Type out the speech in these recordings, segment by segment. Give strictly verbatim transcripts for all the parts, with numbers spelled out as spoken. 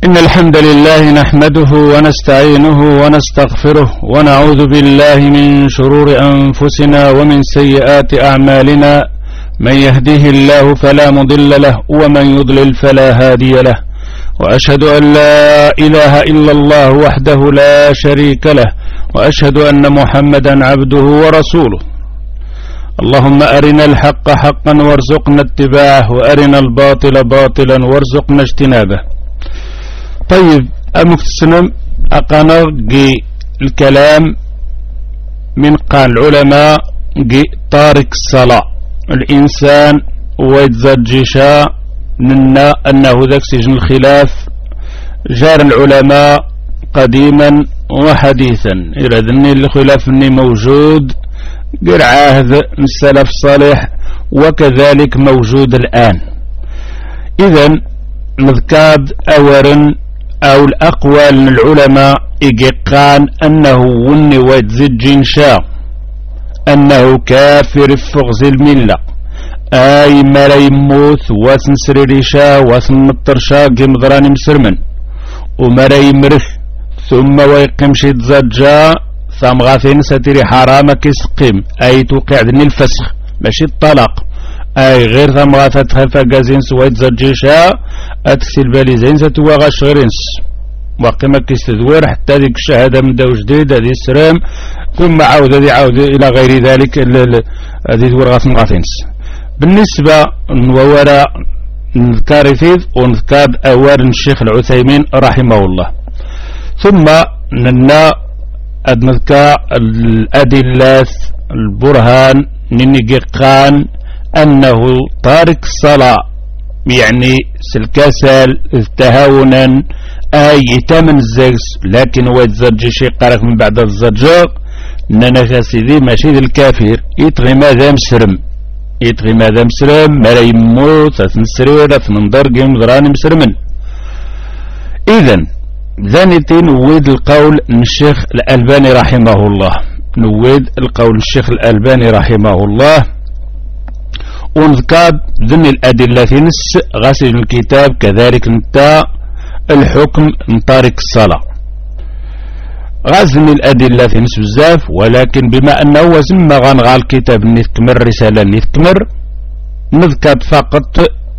إن الحمد لله نحمده ونستعينه ونستغفره ونعوذ بالله من شرور أنفسنا ومن سيئات أعمالنا. من يهده الله فلا مضل له ومن يضلل فلا هادي له، وأشهد أن لا إله إلا الله وحده لا شريك له، وأشهد أن محمدا عبده ورسوله. اللهم أرنا الحق حقا وارزقنا اتباعه، وأرنا الباطل باطلا وارزقنا اجتنابه. طيب المكتسنم أقنا الكلام من قال العلماء طارق الصلاة الإنسان ويتزجشا ننا أنه ذاك سجن الخلاف جار العلماء قديما وحديثا إلى ذني الخلاف اني موجود غير عهد السلف الصالح وكذلك موجود الآن. إذن نذكاد أورا أو الأقوال من العلماء إيقان أنه وني ويتزجين شا أنه كافر فغز الملة، أي ما لا يموت واسنسري ريشا واسنمطرشا قمضراني مسرمن وما لا يمرخ ثم ويقمش يتزجا ثم غاثين ستري حرامك يسقيم، أي توقع ذني الفسخ ماشي الطلاق، أي غير ثم غاثتها فقازين سويت زجيشا أتكسي البالي زين ستوا غاش غيرينس وقيمة كيستدوير حتى ذيك الشهادة من داو جديد هذه السلام ثم عاود هذه عاود إلى غير ذلك هذه دور غاث مغاثينس. بالنسبة ووراء نذكار فيذ ونذكار أوار الشيخ العثيمين رحمه الله. ثم ننا نذكر الأدلة البرهان ننقان أنه تارك الصلاة يعني سلكسل تهاونا أي تمن الزجس لكن هو يتزرج شيء قارك من بعد الزرجة نانا سيدي ماشي الكافر يتغي ماذا مسرم يتغي ماذا مسرم ما لا يموت تنسرير تنضر قيم ضراني مسرمن. إذن ذانيتي نويد القول من الشيخ الألباني رحمه الله، نويد القول الشيخ الألباني رحمه الله ونذكر ذن الأدلة نس غاسل الكتاب كذلك نتا الحكم من طارق الصلاة غازن الأدلة نس بزاف، ولكن بما أنه وزن ما غنغى الكتاب نتكمر رسالة نتكمر نذكر فقط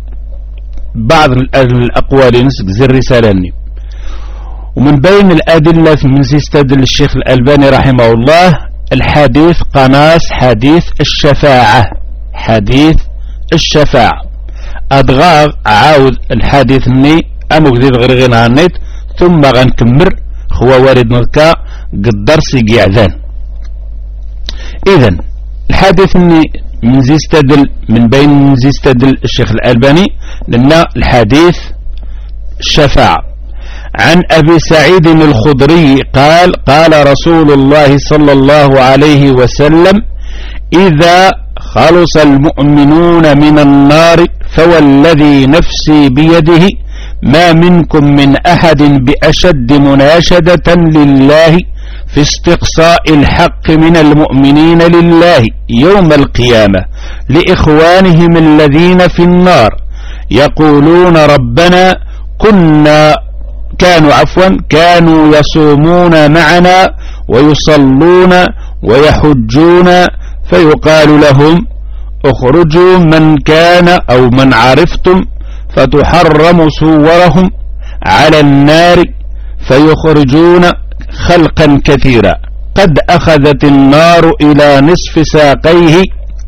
بعض الأقوال نس بزر رسالة ني. ومن بين الأدلة من يستدل الشيخ الألباني رحمه الله الحديث قناص حديث الشفاعة، حديث الشفاعة أدغاغ عاود الحديث ني أمو جديد غير غير عنيت ثم غنكمر هو وارد نذكا قدر سيقي عذان. إذن الحديث ني من يستدل من بين من يستدل الشيخ الألباني لنا الحديث الشفاعة عن أبي سعيد الخضري قال قال رسول الله صلى الله عليه وسلم إذا خلص المؤمنون من النار فوالذي نفسي بيده ما منكم من أحد بأشد مناشدة لله في استقصاء الحق من المؤمنين لله يوم القيامة لإخوانهم الذين في النار يقولون ربنا كنا كانوا عفوا كانوا يصومون معنا ويصلون ويحجون فيقال لهم اخرجوا من كان أو من عرفتم فتحرم صورهم على النار فيخرجون خلقا كثيرا قد أخذت النار إلى نصف ساقيه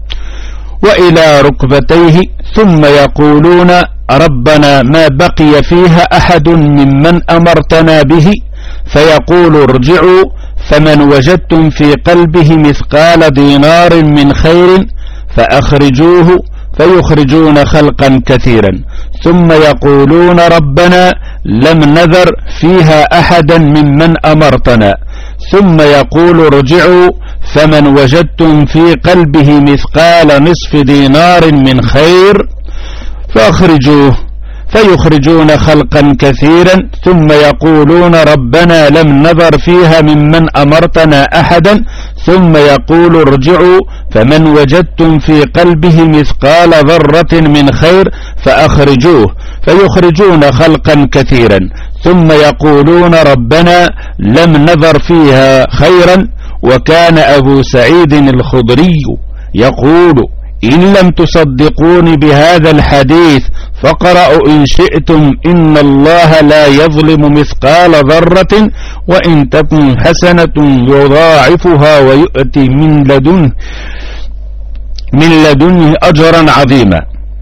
وإلى ركبتيه ثم يقولون ربنا ما بقي فيها أحد ممن أمرتنا به فيقول ارجعوا فمن وجدتم في قلبه مثقال دينار من خير فأخرجوه فيخرجون خلقا كثيرا ثم يقولون ربنا لم نذر فيها أحدا ممن أمرتنا ثم يقول ارجعوا فمن وجدتم في قلبه مثقال نصف دينار من خير فأخرجوه فيخرجون خلقا كثيرا ثم يقولون ربنا لم نذر فيها ممن أمرتنا أحدا ثم يقول ارجعوا فمن وجدتم في قلبه مثقال ذرة من خير فأخرجوه فيخرجون خلقا كثيرا ثم يقولون ربنا لم نذر فيها خيرا. وكان أبو سعيد الخضري يقول إن لم تصدقوني بهذا الحديث فقرأوا إن شئتم إن الله لا يظلم مثقال ذرة وإن تكن حسنة يضاعفها ويؤتي من لدنه من لدنه أجرا عظيما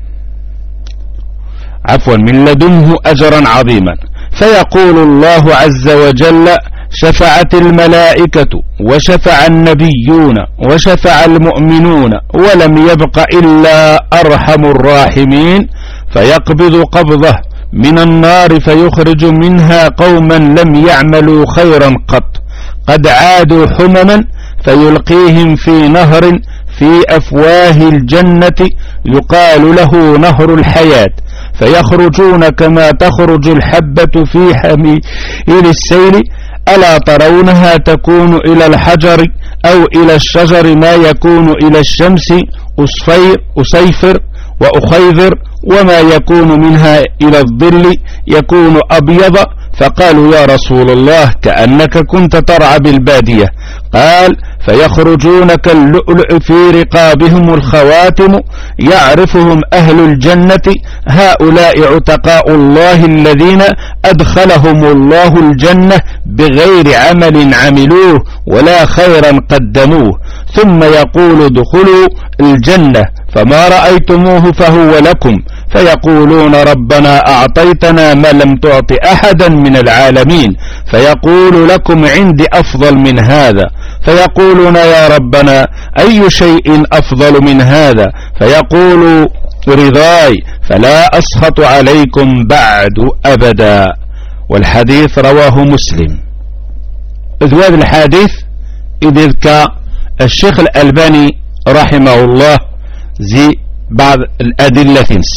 عفوا من لدنه أجرا عظيما. فيقول الله عز وجل شفعت الملائكة وشفع النبيون وشفع المؤمنون ولم يبق إلا أرحم الراحمين، فيقبض قبضه من النار فيخرج منها قوما لم يعملوا خيرا قط قد عادوا حمما فيلقيهم في نهر في أفواه الجنة يقال له نهر الحياة، فيخرجون كما تخرج الحبة في حميل السيل. ألا ترونها تكون إلى الحجر أو إلى الشجر ما يكون إلى الشمس أصفير أصيفر وأخيذر، وما يكون منها إلى الظل يكون أبيض. فقالوا يا رسول الله كأنك كنت ترعى بالبادية. قال فيخرجون كاللؤلؤ في رقابهم الخواتم يعرفهم أهل الجنة هؤلاء عتقاء الله الذين أدخلهم الله الجنة بغير عمل عملوه ولا خيرا قدموه، ثم يقول ادخلوا الجنة فما رأيتموه فهو لكم، فيقولون ربنا أعطيتنا ما لم تعط أحدا من العالمين، فيقول لكم عندي أفضل من هذا، فيقولون يا ربنا أي شيء أفضل من هذا، فيقول رضاي فلا أسخط عليكم بعد أبدا. والحديث رواه مسلم. هذا الحديث إذ ذكى الشيخ الألباني رحمه الله زي بعض الأدلة تنس،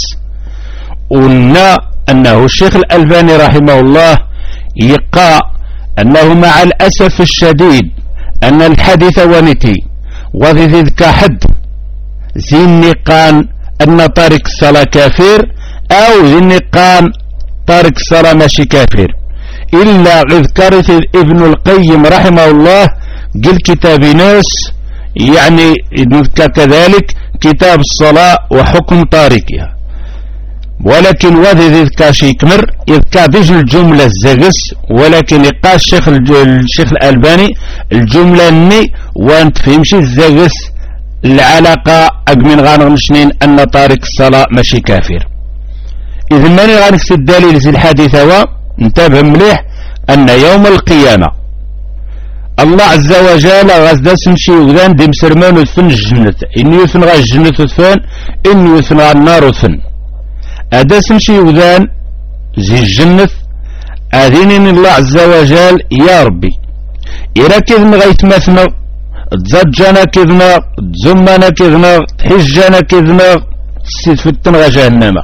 قلنا أنه الشيخ الألباني رحمه الله يقع أنه مع الأسف الشديد أن الحديث ونتي وذي ذكى حد زي النقان أن تارك الصلاة كافر أو زي النقان تارك الصلاة ماشي كافر، إلا ذكرت ابن القيم رحمه الله قل كتاب ناس يعني نذكر كذلك كتاب الصلاة وحكم تاركها. ولكن وذي يذكى شي كمر يذكى بيج الجملة الزغس، ولكن يقع الشيخ الشيخ الألباني الجملة ني وانت فهمشي الزغس العلاقة أقمن غانغنشنين أن تارك الصلاة ماشي كافر. إذن ماني غانكس الدليل زي الحديث هو انتبه مليح أن يوم القيامة الله عز وجل غازدا سمشي وغدان دي مسرمان ودفن الجنة، إني يثن غا الجنة ودفن إني يثن غا النار ودفن. أدا سمشي وغدان زي الجنة أذينين الله عز وجل يا ربي إلا كذن غيت مثنا تزجنا كذنا تزمنا كذنا تحجنا كذنا سيد فتن غا جهنم.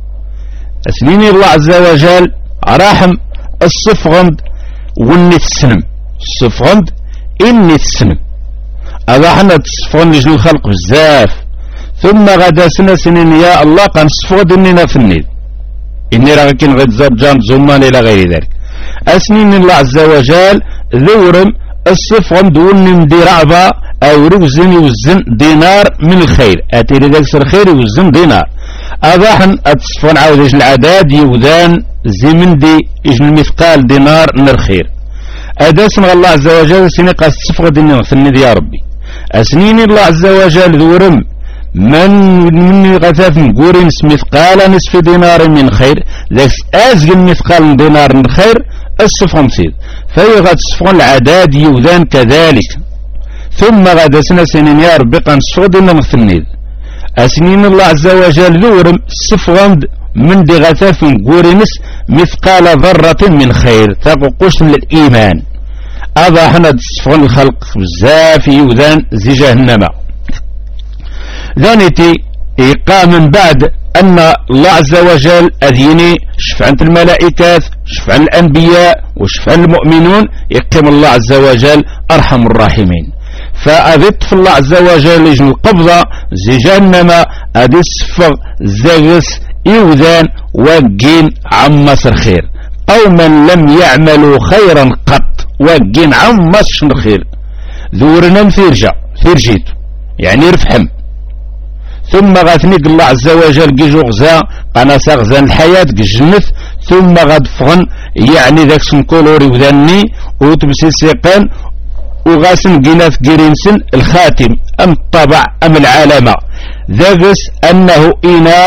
أسنين الله عز وجل راحم الصفغند وني السنم الصفغند إني السنم هذا حنا تصفغن لجل الخلق بزاف، ثم غدا سنة سنين يا الله قان صفغد إننا في النيل إني راه كين غير زرجان زمان إلى غير ذلك. أسنين الله عز وجل ذورم الصفغند وني ندير عبا أو روزن يوزن دينار من الخير أتي لذلك الخير يوزن دينار. هذا حن أتصفون عاود العداد يوذان زي من دي إجن مثقال دينار من الخير. هذا اسم الله عز وجل سنقى الصفغة دينار في النذ يا ربي. أسنين الله عز وجل ذورم من من غثاث نقوري مثقال نصف دينار من خير ذاك أزل مثقال دينار من خير الصفغة مسيد فيغاد الصفغة العداد يوذان كذلك. ثم غدا سنة سنين يا ربي قان الصفغة دينار في النذ. أسنين الله عز وجل ذورم الصفغند من دي غثاف نقوري مثقال ذرة من خير تقوش من الإيمان. هذا حنا تصفون الخلق بزاف يوذان زي جهنم. ذانيتي إيقا من بعد أن الله عز وجل أذيني شفعا الملائكات شفعا الأنبياء وشفعا المؤمنون يقيم الله عز وجل أرحم الراحمين. فأذت في الله عز وجل يجن القبضة زي جهنم أذي الصفغ زغس يوذان وقين عم مصر خير. أو من لم يعملوا خيرا قط وقين عمش الخير ذورنا ثيرجا ثيرجيت يعني رفحم ثم غاثنيك الله عز وجل كيجو غزا قناصا غزان الحياة كجنث ثم غادفغن يعني ذاك سنكولوري وذاني وتبسي سيقان وغاسن قيناث قرينسن الخاتم أم الطبع أم العلامة ذاكس أنه إنا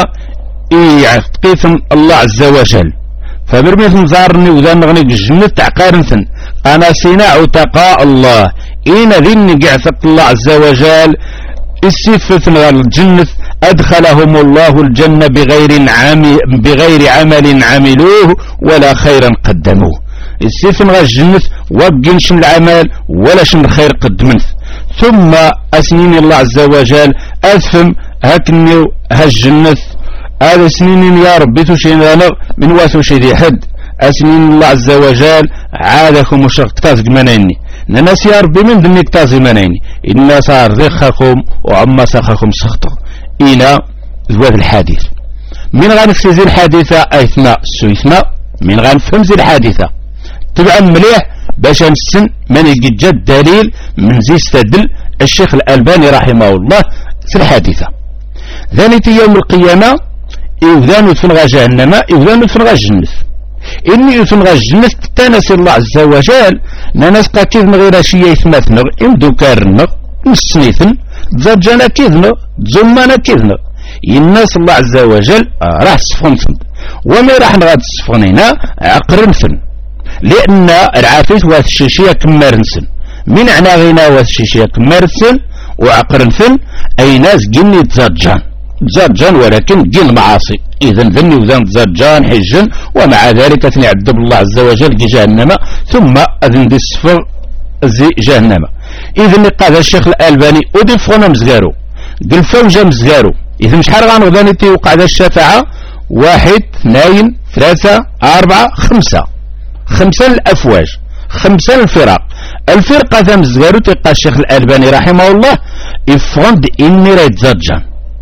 يعتقيثن الله عز وجل فبرميث نزارني وذا نغني الجنة تعقارنثن أنا سينا عتقاء الله إنا ذني قعثق الله عز وجل السفة غير الجنة أدخلهم الله الجنة بغير عمل, بغير عمل عملوه ولا خيرا قدموه السفة غير الجنة وقنش من العمل ولا شن الخير قدمنث ثم أسنين الله عز وجل أثم هكني هالجنة هذا سنين يا ربي تشين من واسو شي حد أسنين الله عز وجل عادكم وشقتاز منيني ناس يا ربي من ذنك تازي منيني إنا صار ذخكم وعما سخكم سخطه إلى ذوات الحديث من غنفسي زي الحادثة أيثناء سويثناء من غنفهم زي الحادثة تبعا مليح باش نسن من يجد دليل من زي استدل الشيخ الألباني رحمه الله في الحادثة ذلك يوم القيامة إذان يتفنغى جهنم إذان يتفنغى الجنة إني يتفنغى الجنة تنسي الله عز وجل ننسقى كيذن غير شيء يثمثن إمدو كارن نسنيثن تزرجانا كيذن تزمانا كيذن الناس الله عز وجل راح تصفنثن وما راح نغاد تصفنينا عقرنثن لأن العافيت واث الشيشية كمارنسن من عنا غينا واث الشيشية كمارنسن وعقرنثن أي ناس جني تزرجان تزرجان ولكن جن معاصي إذن ذني وذن تزرجان حجن ومع ذلك تني عذب الله عز وجل جهنم ثم أذن دي السفر زي جهنم إذن قال الشيخ الألباني ودفغنا مزغارو قل فوجة مزغارو إذن شحال غانغذاني تيوقع ذا الشفاعة واحد اثنين ثلاثة أربعة خمسة خمسة الأفواج خمسة الفرق الفرقة ذا مزغارو تيقى الشيخ الألباني رحمه الله إفغند إني رايت زرجان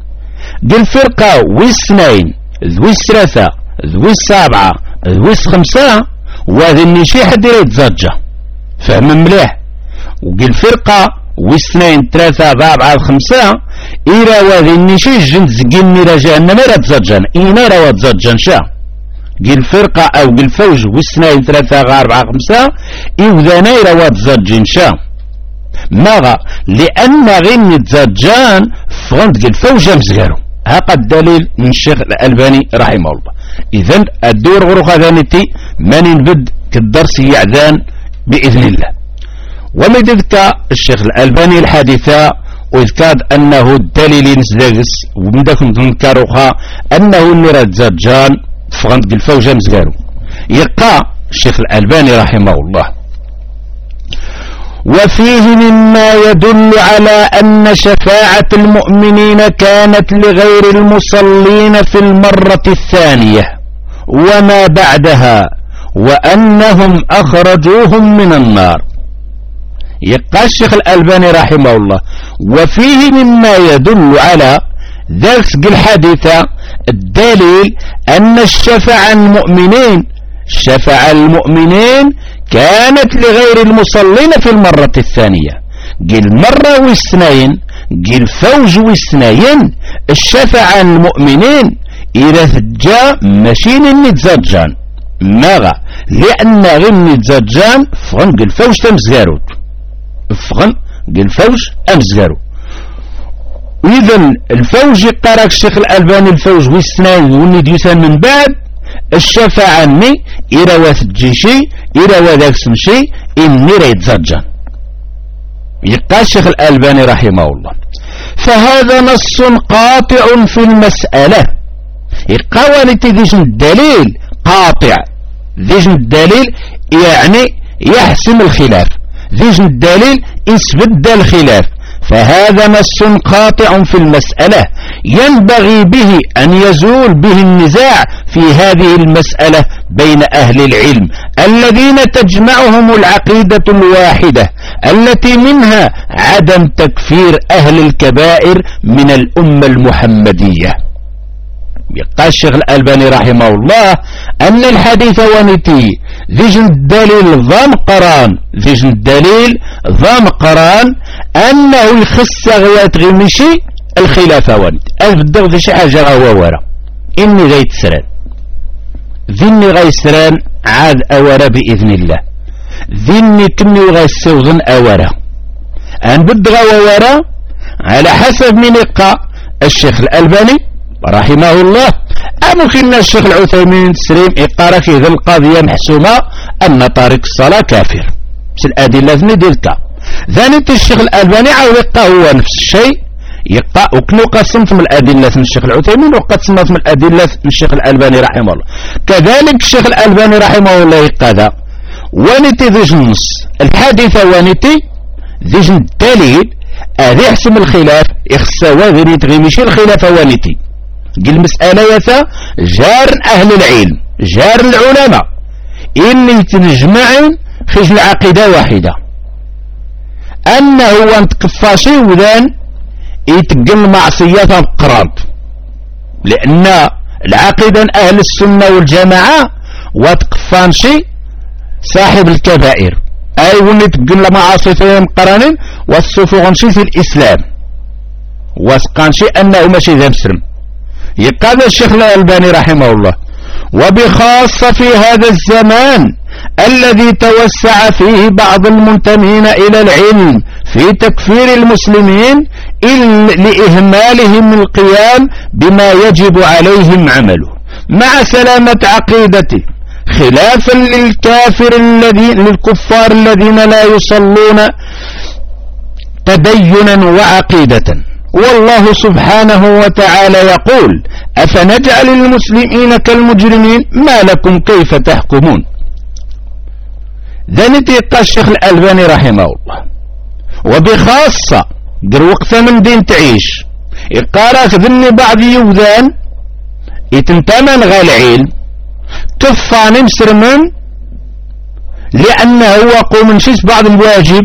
دي فرقة ويسنين ذوي ثلاثة ذوي سبعة ذوي خمسة وهذا النشي حد يريد زرجة فهم مليح وقي الفرقة ويسنين ثلاثة أربعة خمسة إلى وهذا النشي جند زقيني رجعنا ما راد زرجان إنا رواد زرجان شا قي الفرقة أو قي الفوج ويسنين ثلاثة أربعة خمسة إذا رواد زرجين شا ماغا لأن غير زرجان فغند قي الفوج مزغارو هذا الدليل من الشيخ الألباني رحمه الله إذن الدور غروق ذانتي من ينبد كالدرس يعذان بإذن الله ومددك الشيخ الألباني الحادثة وإذكاد أنه الدليل نسدغس ومدكم تنكروها أنه نراد زرجان فغند الفوجة مزغارو يقع الشيخ الألباني رحمه الله وفيه مما يدل على أن شفاعة المؤمنين كانت لغير المصلين في المرة الثانية وما بعدها وأنهم أخرجوهم من النار يقال الشيخ الألباني رحمه الله وفيه مما يدل على ذلك الحادثة الدليل أن الشفاعة المؤمنين شفاعة المؤمنين كانت لغير المصلين في المرة الثانية قل مرة واثنين قل فوج واثنين الشفاعة المؤمنين إذا ثجا ماشين النتزرجان ماغا لأن غير النتزرجان فغن قل فوج تمزغارو فغن قل فوج أمزغارو وإذن الفوج يقارك الشيخ الألباني الفوج واثنين والنديوثان من بعد الشفاعة ني إلى وثجي شي إلى وذاك سمشي إني ريت زرجان يقال الشيخ الألباني رحمه الله فهذا نص قاطع في المسألة يقال تديش الدليل قاطع ديش الدليل يعني يحسم الخلاف ديش الدليل يثبت الخلاف فهذا نص قاطع في المسألة ينبغي به أن يزول به النزاع في هذه المسألة بين أهل العلم الذين تجمعهم العقيدة الواحدة التي منها عدم تكفير أهل الكبائر من الأمة المحمدية يقال الشيخ الألباني رحمه الله أن الحديث ونتي ذيجن الدليل ضم قران ذيجن الدليل ضم قران أنه يخص غيات غيمشي الخلافة ونتي أبدأ في شي حاجة غوا ورا إني غيتسران ذني غيسران عاد أورا بإذن الله ذني كني غيسوضن أورا أنبد غوا ورا على حسب من يقع الشيخ الألباني رحمه الله أمكن الشيخ العثيمين تسريم إقارة في ذي القضية محسومة أن طارق الصلاة كافر بس الأدلة ذني ديلتا ذاني الشيخ الألباني عاو يقع هو نفس الشيء يقع وكنو قسمت من الأدلة من الشيخ العثيمين وقسمت من الأدلة من الشيخ الألباني رحمه الله كذلك الشيخ الألباني رحمه الله يقع ونتي ذي جنس الحادثة ونتي ذي جن الدليل هذه يحسم الخلاف إخسوا ذي تغيمشي الخلاف ونتي قل المسألة يثا جار أهل العلم جار العلماء إني تنجمعين خجل عقيدة واحدة أنه وانتكفاشي وذان يتقل معصية قرانت لأن العقيدة أهل السنة والجماعة واتكفانشي صاحب الكبائر أي ونتقل معصية قرانين والصفوغنشي في الإسلام واسقانشي أنه ماشي ذا مسلم يقال الشيخ الألباني رحمه الله وبخاصة في هذا الزمان الذي توسع فيه بعض المنتمين إلى العلم في تكفير المسلمين لإهمالهم القيام بما يجب عليهم عمله مع سلامة عقيدته خلافا للكافر الذين للكفار الذين لا يصلون تدينا وعقيدة والله سبحانه وتعالى يقول أفنجعل المسلمين كالمجرمين ما لكم كيف تحكمون ذني يقى الشيخ الألباني رحمه الله وبخاصة در وقت من دين تعيش يقارك ذني بعض يوذان يتنتمن غال علم كفان مسرمن لأنه وقو من شيس بعض الواجب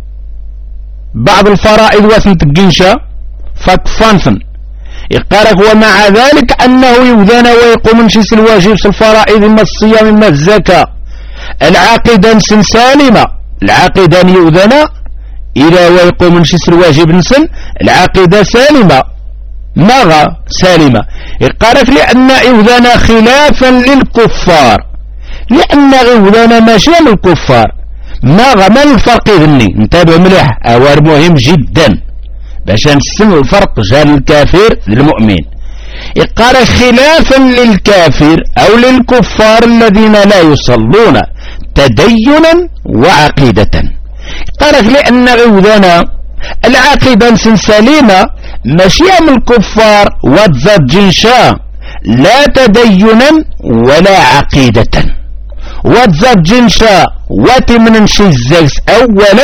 بعض الفرائض واسن تقنشا فكفانفن يقارك ومع ذلك أنه يوذان ويقوم من شيس الواجب الفرائض ما الصيام ما الزكاة العاقدا سن سالمة العاقدا يوذان إلى ويقوم من شيس الواجب نسن العاقدة سالمة ماغا سالمة يقارك لأن يوذان خلافا للكفار لأن يوذان ماشي للكفار ماغا ما الفرق ذني انتبه مليح أوار مهم جدا باش نسمع الفرق جال الكافر للمؤمن يقال خلافا للكافر أو للكفار الذين لا يصلون تدينا وعقيدة قالك لأن غوذنا العقيدة سليمة ماشي من الكفار واتزاد جنشا لا تدينا ولا عقيدة واتزاد جنشا واتمن شيزاكس أولا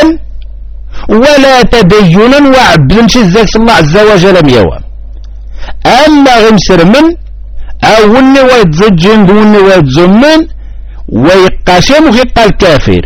ولا تدينا وعبدن شيزاكس الله عز وجل ميوام أما غمسر من أولني ويتزاد جند وني ويتزمن ويقاشم ويقى الكافر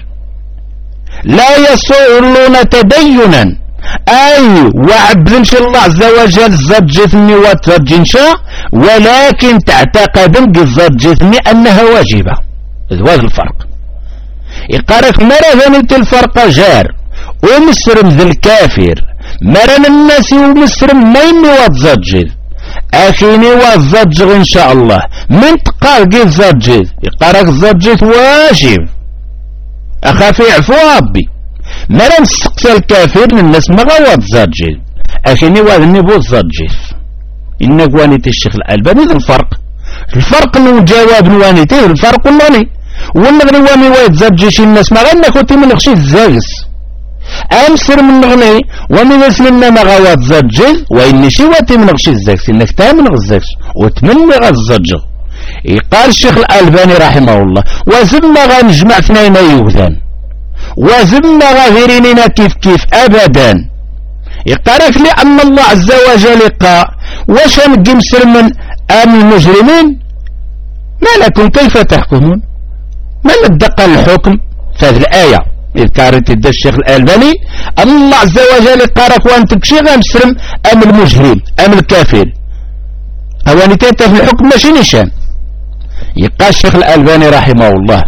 لا يصلون تدينا أي وعبدنش الله عز وجل زاد جثمي وتفجنشا ولكن تعتقد زاد جثمي أنها واجبة هذا الفرق يقارك مرة ذنبت الفرق جار ومسرم ذي الكافر مرة الناس ومسرم ما يمي واتزاد جث أخيني واتزاد جث إن شاء الله من تقال قيل زاد جث يقارك زاد جث واجب أخافي عفو ربي مرة نسقسى الكافر الناس ما غوات زادجيل أخيني وادني بو زادجيل إنك وانيتي الشيخ الألباني ذا الفرق الفرق انه جواب نوانيتي الفرق اللاني ونغني واني وايد زادجيش الناس ما غنى كنتي من غشي الزاغس أمسر من نغني ومن اسمنا ما غوات زادجيل وإني شي واتي من غشي الزاغس إنك تامن غزاغس وتمني غزاجل قال الشيخ الألباني رحمه الله وزدنا غنجمع اثنين يوذان وزدنا غيريننا كيف كيف أبدا يقارك لأن الله عز وجل قال واش نجي مسر من أم المجرمين ما لكم كيف تحكمون ما ندق الحكم في هذه الآية إذ كارت يد الشيخ الألباني أن الله عز وجل قارك وأن تكشي غمسرم أم المجرم أم الكافر أواني تاتا في الحكم ماشي نشان. يبقى الشيخ الألباني رحمه الله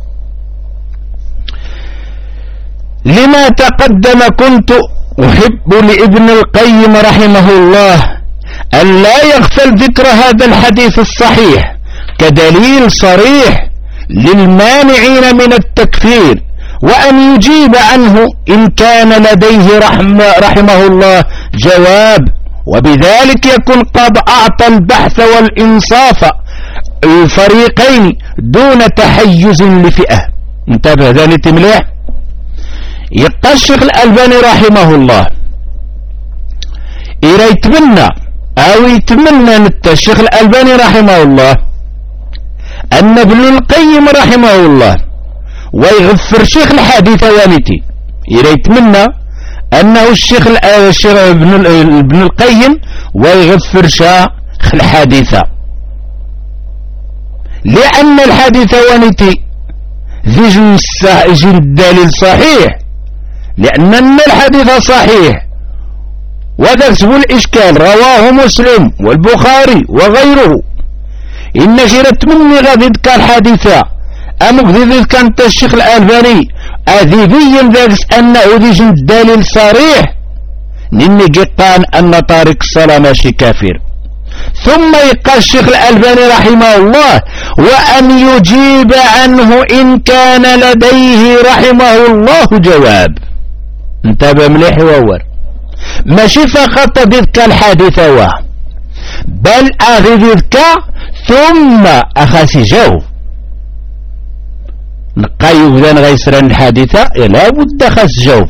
لما تقدم كنت أحب لابن القيم رحمه الله أن لا يغفل ذكر هذا الحديث الصحيح كدليل صريح للمانعين من التكفير، وأن يجيب عنه إن كان لديه رحمه, رحمه الله جواب، وبذلك يكون قد أعطى البحث والإنصاف الفريقين دون تحيز لفئة. انتبه ذلك مليح. يبقى الشيخ الألباني رحمه الله إذا يتمنى أو يتمنى الشيخ الألباني رحمه الله أن ابن القيم رحمه الله ويغفر شيخ الحديث والتي إذا يتمنى أنه الشيخ ابن القيم ويغفر شيخ الحديث، لأن الحديث والتي ذي جن الدليل صحيح، لأن الحديث صحيح وذا سبب الإشكال رواه مسلم والبخاري وغيره. إن شرت مني غادي ذكر الحديثة أمك ذي كانت الشيخ الألباني أذيبيا ذاكس أنه ذي جن الدليل صريح نني قطان أن طارق الصلاة ماشي كافر. ثم يقال الشيخ الألباني رحمه الله وأن يجيب عنه إن كان لديه رحمه الله جواب. انتبه مليح وور ماشي فقط ذكر الحادثة واه بل أغي ذكر ثم أخاسي جاوب نقايو ذان غيسران الحادثة لا بد أخاس جاوب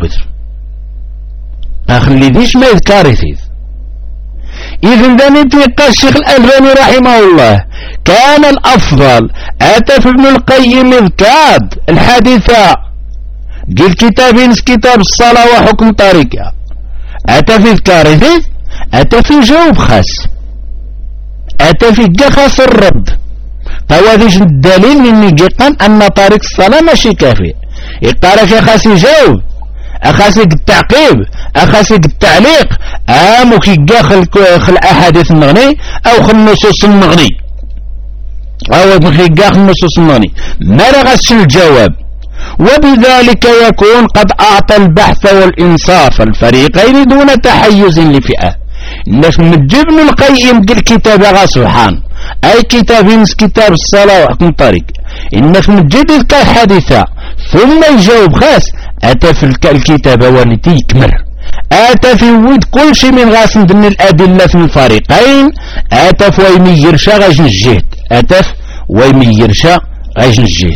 أخلي ذيش ما يذكاري ثيث. إذن ذاني تلقى الشيخ الألباني رحمه الله كان الأفضل أتى في ابن القيم إذكاد الحادثة قل كتابين كتاب الصلاة وحكم طريقها أتى في ذكاري ثيث أتى في جاوب خاص أتى في قخص الرد قواديش الدليل من جيقان أن طريق الصلاة ماشي كافي. يقارك أخاسي جاوب أخاسي التعقيب أخاسي التعليق آمو كي خل خل أحاديث المغني أو خل نصوص المغني أو كي خل نصوص المغني ما رغس الجواب. وبذلك يكون قد أعطى البحث والإنصاف الفريقين دون تحيز لفئة. الناس مجيب من القيم قل كتاب غا سبحان أي كتاب ينس كتاب الصلاة وحكم طريق الناس مجيب كحادثة ثم يجاوب خاص أتى في الكتاب والتي يكمل أتى في ود كل شيء من غاس من الأدلة من الفريقين أتى في ويميرشا غاجن الجهد أتى في ويميرشا غاجن الجهد.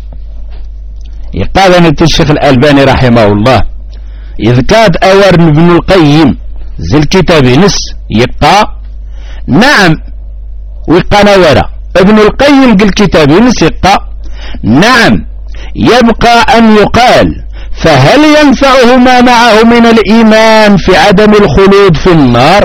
يقال أن الشيخ الألباني رحمه الله إذ كاد أور ابن القيم زي الكتاب نس يبقى نعم ويبقى نورا ابن القيم قال الكتاب نس يبقى نعم يبقى أن يقال فهل ينفعه ما معه من الإيمان في عدم الخلود في النار؟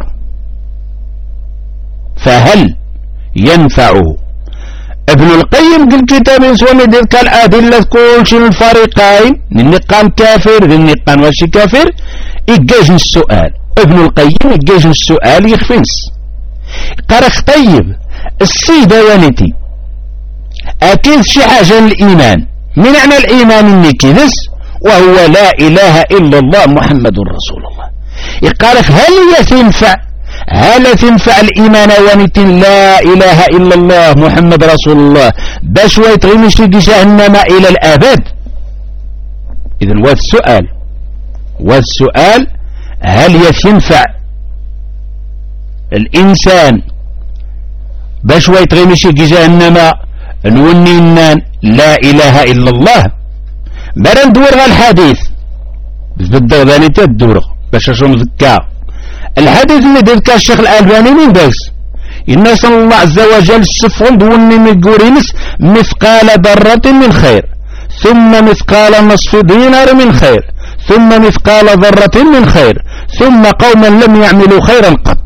فهل ينفعه ابن القيم قال كتاب نسواني ذلك الأدلة كل شيء الفريقين نني قام كافر نني قام واشي كافر يجاجن السؤال ابن القيم يجاجن السؤال يخفنس قرخ طيب السيدة والتي أكيد شي حاجة الإيمان من معنى الإيمان إني كذس وهو لا إله إلا الله محمد رسول الله. يقالك هل يتنفع هل تنفع الإيمان ونتي لا إله إلا الله محمد رسول الله باش ويتغمش لدي جهنم إلى الأبد؟ إذن هذا السؤال هذا السؤال هل يتنفع الإنسان باش ويتغمش لدي جهنم نوني لا إله إلا الله؟ بلا ندور على الحديث بالضبط ذاني تدور باش اشوم ذكا الحديث اللي ذكر الشيخ الألباني من باش إن صلى الله عز وجل السفن دوني ميقورينس مثقال ذرة من خير ثم مثقال نصف دينار من خير ثم مثقال ذرة من خير ثم قوما لم يعملوا خيرا قط.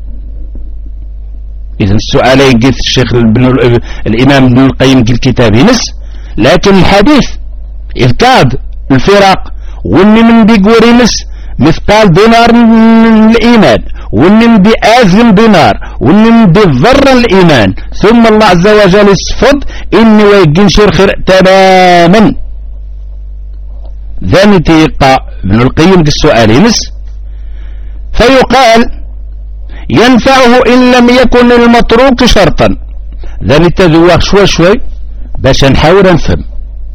إذن السؤالين قلت الشيخ الإمام ابن القيم قل كتاب نس لكن الحديث إذ كاد الفراق واللي من بيقورينس مثقال دينار من الإيمان ونمدي آزم بنار ونمدي ضر الإيمان، ثم الله عز وجل يصفد إني ويقين شير خير تماما. ذاني تيقى ابن القيم السؤال يمس فيقال ينفعه إن لم يكن المتروك شرطا. ذاني تذوق شوي شوي باش نحاول نفهم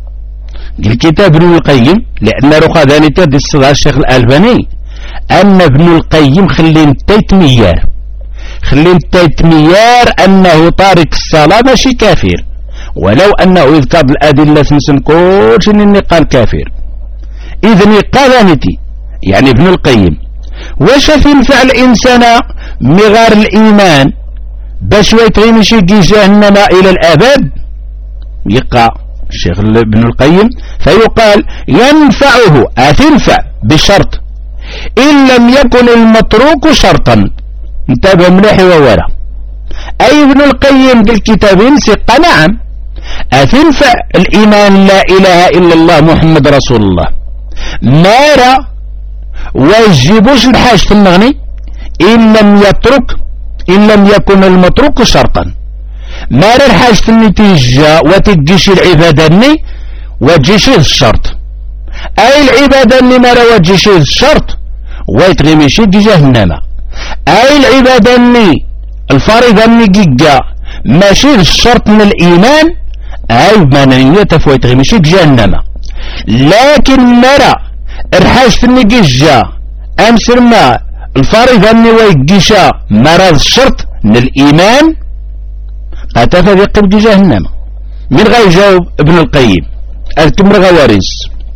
الكتاب ابن القيم، لأن رقى ذاني تدي الصدى الشيخ الألباني أن ابن القيم خلين تيتميار خلين تيتميار أنه تارك الصلاة ماشي كافر، ولو أنه يذكر الأدلة سنسن كلش إني قال كافر. إذن قالنتي يعني ابن القيم واش تنفع الإنسان مغار الإيمان باش ويتغيمشي جهنم إلى الأبد؟ يقع الشيخ ابن القيم فيقال ينفعه أتنفع بشرط إن لم يكن المتروك شرطا. انتبه مليح وورا، أي ابن القيم بالكتابين سقى نعم أتنفع الإيمان لا إله إلا الله محمد رسول الله ما را ويجيبوش الحاجة المغني إن لم يترك إن لم يكن المتروك شرطا. ما را الحاجة النتيجة وتجيش العبادة الني وتجيش الشرط، أي العبادة اللي ما را وتجيش الشرط ويتغمشي جهنم، أي العبادة الني الفريضة الني جيجا ماشي الشرط من الإيمان أي منية ويتغمشي جهنم. لكن مرة الحاجة الني جيجا أمسر ما الفريضة الني ويجيشا مرض الشرط من الإيمان أتفى بقلب جهنم. من غير جاوب ابن القيم أذكر غواريس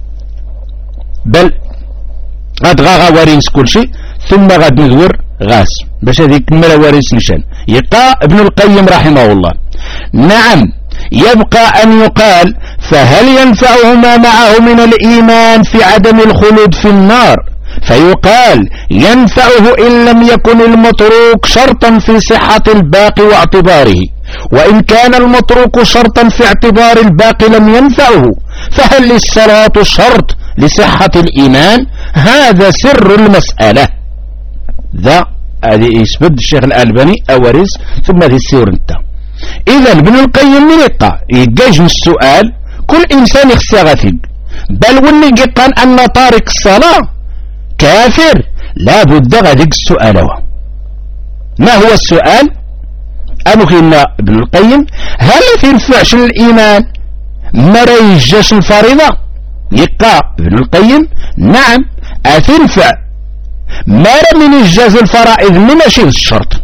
بل غاد غا غواريس كل شيء ثم غاد ندور غاس باش هذيك ملا واريس نشان. يقع ابن القيم رحمه الله نعم يبقى أن يقال فهل ينفعه ما معه من الإيمان في عدم الخلود في النار؟ فيقال ينفعه إن لم يكن المتروك شرطا في صحة الباقي واعتباره، وإن كان المتروك شرطا في اعتبار الباقي لم ينفعه. فهل الصلاة شرط لصحة الإيمان؟ هذا سر المسألة. ذا هذه يثبت الشيخ الألباني أوريس ثم هذه السير انت. إذا ابن القيم من يقع يجاج من السؤال كل إنسان يخسى غثيب بل وني قال أن تارك الصلاة كافر لا بد غاديك السؤال هو ما هو السؤال؟ أنو قلنا ابن القيم هل تنفعش الإيمان ما ريجاش الفريضة؟ يقع ابن القيم نعم أتنفع ما من إجاز الفرائض من ماشي الشرط،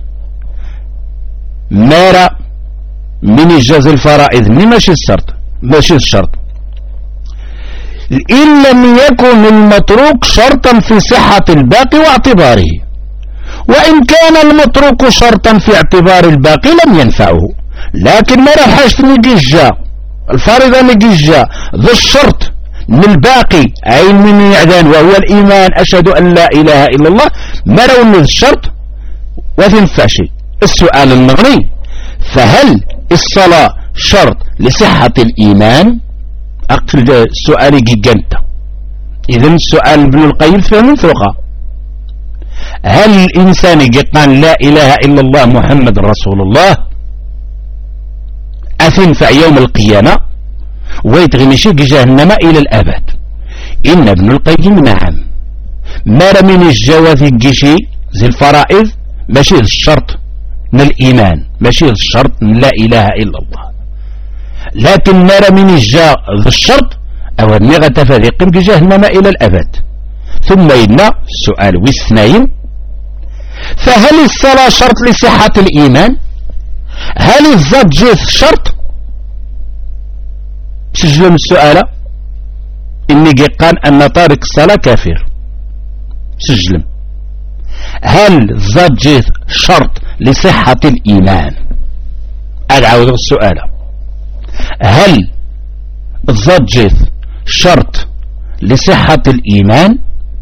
ما من إجاز الفرائض من ماشي الشرط ماشي الشرط إن لم يكن المتروك شرطا في صحة الباقي واعتباره، وإن كان المتروك شرطا في اعتبار الباقي لم ينفعه. لكن ما راح حاجة نجيجا الفريضة نجيجا ذو الشرط من الباقي أي من يعدان وهو الإيمان أشهد أن لا إله إلا الله ما رون الشرط وتنفعش. السؤال المغني فهل الصلاة شرط لصحة الإيمان؟ أقل السؤال جيجانتا. إذن السؤال ابن القيم فهم ثقة هل الإنسان قال لا إله إلا الله محمد رسول الله أتنفع يوم القيامة ويتغمشي جهنم إلى الأبد؟ إن ابن القيم نعم ما من الجواز الجيشي زي الفرائض ماشي الشرط من الإيمان ماشي الشرط من لا إله إلا الله، لكن ما من الجا الشرط أو النغة فريق جهنم إلى الأبد. ثم إن السؤال واثنين فهل الصلاة شرط لصحة الإيمان؟ هل الزجاج شرط؟ سجلوا السؤال إني قال أن تارك الصلاة كافر. سجلوا هل الزجاج شرط لصحة الإيمان؟ أعود السؤال هل الزجاج شرط لصحة الإيمان؟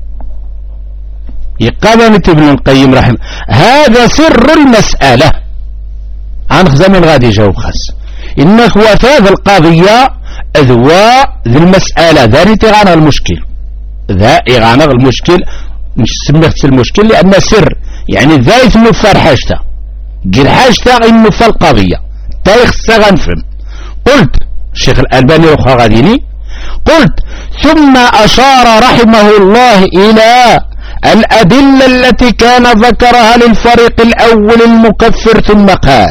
يقابل ابن القيم رحمه هذا سر المسألة عن خزامين غادي يجاوب خاص إنك وفاذ القضية أذواء ذي المسألة ذا تغانا المشكل ذا إغانا المشكل مش سميت المشكل لأن سر يعني ذايت نفر حاجته قل حاجته غير نفر القضية تاريخ غنفهم. قلت الشيخ الألباني رخا غاديني قلت ثم أشار رحمه الله إلى الأدلة التي كان ذكرها للفريق الأول المكفر ثم قال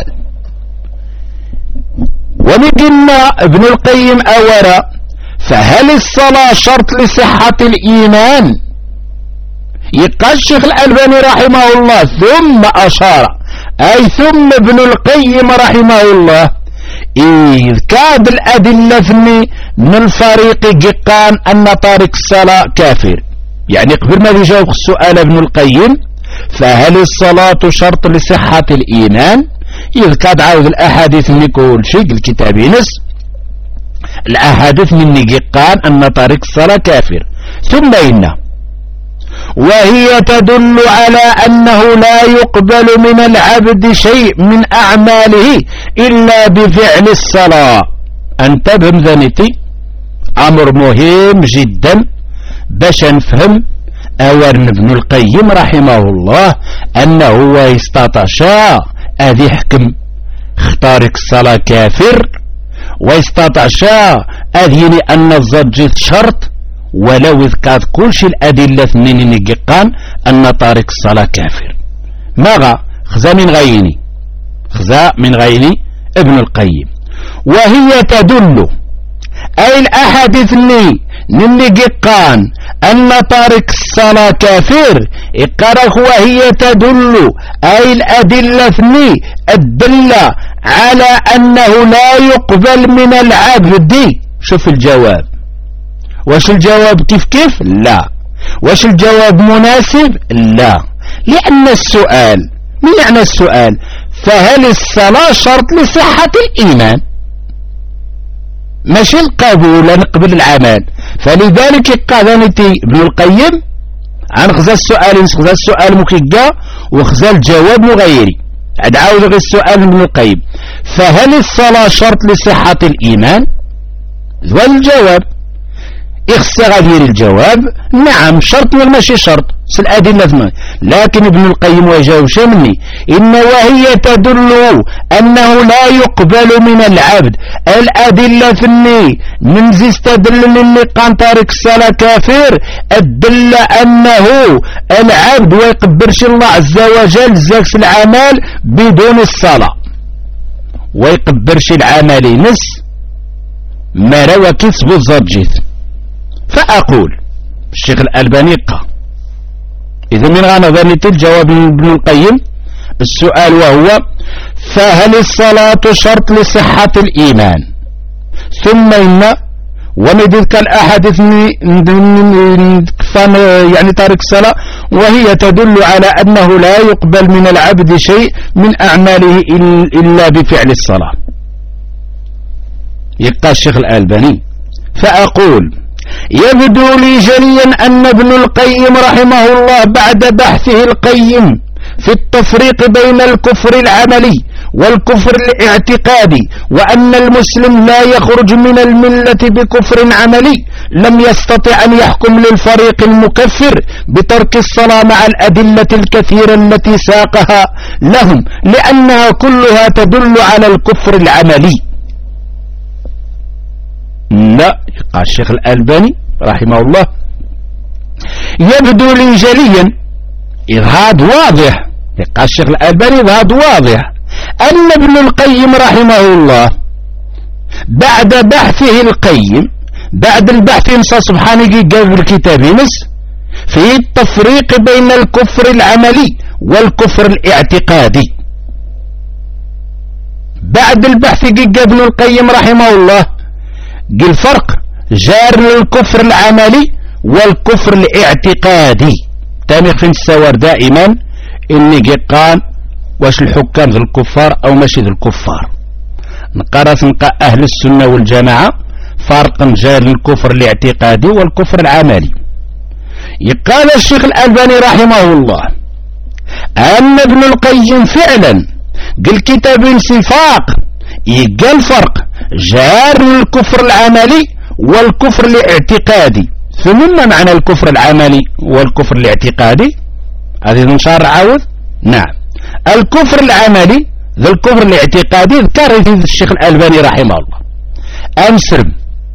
ومجلنا ابن القيم أورا فهل الصلاة شرط لصحة الإيمان؟ يقال الشيخ الألباني رحمه الله ثم أشار أي ثم ابن القيم رحمه الله إذ كاد الأدلة من الفريق قال أن تارك الصلاة كافر. يعني قبل ما يجاوب السؤال ابن القيم فهل الصلاة شرط لصحة الإيمان إذ كاد عاود الأحاديث من كل شيء الكتاب ينس الأحاديث من قال أن تارك الصلاة كافر ثم إنه وهي تدل على أنه لا يقبل من العبد شيء من أعماله إلا بفعل الصلاة. انتبه ذنتي أمر مهم جدا باش نفهم أورن ابن القيم رحمه الله أنه هو يستطيع أذي حكم اختارك الصلاة كافر ويستطيع أذيني أن الزوج شرط ولو إذ كانت كلشي الأدلة منين يقان أن تارك الصلاة كافر. ماغا خزا من غيني خزا من غيني ابن القيم وهي تدل أي الأحاديث اللي نني قان أن تارك الصلاة كافر إقرأ وهي تدل أي الأدلة الدلة على أنه لا يقبل من العبد. شوف الجواب واش الجواب كيف كيف؟ لا. واش الجواب مناسب؟ لا. لأن السؤال من معنى السؤال فهل الصلاة شرط لصحة الإيمان ماشي القبول نقبل العمل. فلذلك قال ابن القيم عن خزا السؤال خزا السؤال مكيقا وخزا الجواب مغيري عاد عاود غير السؤال ابن القيم فهل الصلاة شرط لصحة الإيمان ذو الجواب إخصى غير الجواب نعم شرط ولا ماشي شرط الأدلة ثمان. لكن ابن القيم وجاوب شمني إن وهي تدل أنه لا يقبل من العبد الأدلة ثني من زيستدل من قان تارك الصلاة كافر الدل أنه العبد ويقبرش الله عز وجل زاكس العمل بدون الصلاة ويقبرش العمل نس ما روى كسب الزرجيث. فأقول الشيخ الألباني قا إذا من غانا ذنيت الجواب ابن القيم السؤال وهو فهل الصلاة شرط لصحة الإيمان ثم إن ومدذك الأحاديث يعني تارك الصلاة وهي تدل على أنه لا يقبل من العبد شيء من أعماله إلا بفعل الصلاة. يبقى الشيخ الألباني فأقول يبدو لي جليا أن ابن القيم رحمه الله بعد بحثه القيم في التفريق بين الكفر العملي والكفر الاعتقادي وأن المسلم لا يخرج من الملة بكفر عملي لم يستطع أن يحكم للفريق المكفر بترك الصلاة مع الأدلة الكثيرة التي ساقها لهم لأنها كلها تدل على الكفر العملي. لا. قال الشيخ الألباني رحمه الله يبدو لي جليا إظهاد واضح. قال الشيخ الألباني إظهاد واضح أن ابن القيم رحمه الله بعد بحثه القيم بعد البحث نصا سبحانه قال الكتاب نس في التفريق بين الكفر العملي والكفر الاعتقادي. بعد البحث قال ابن القيم رحمه الله قال الفرق جار للكفر العملي والكفر الاعتقادي. تاني خفين السوار دائما اني قال واش الحكام ذو الكفار او ماشي ذو الكفار. نقرأ نلقى اهل السنة والجماعة فرق جار للكفر الاعتقادي والكفر العملي. يقال الشيخ الألباني رحمه الله ان ابن القيم فعلا قال كتاب صفاق يقال فرق جار للكفر العملي والكفر الاعتقادي. ثم معنى الكفر العملي والكفر الاعتقادي هذه نشار عاوض نعم. الكفر العملي ذا الكفر الاعتقادي ذكر فيه الشيخ الألباني رحمه الله أمسرم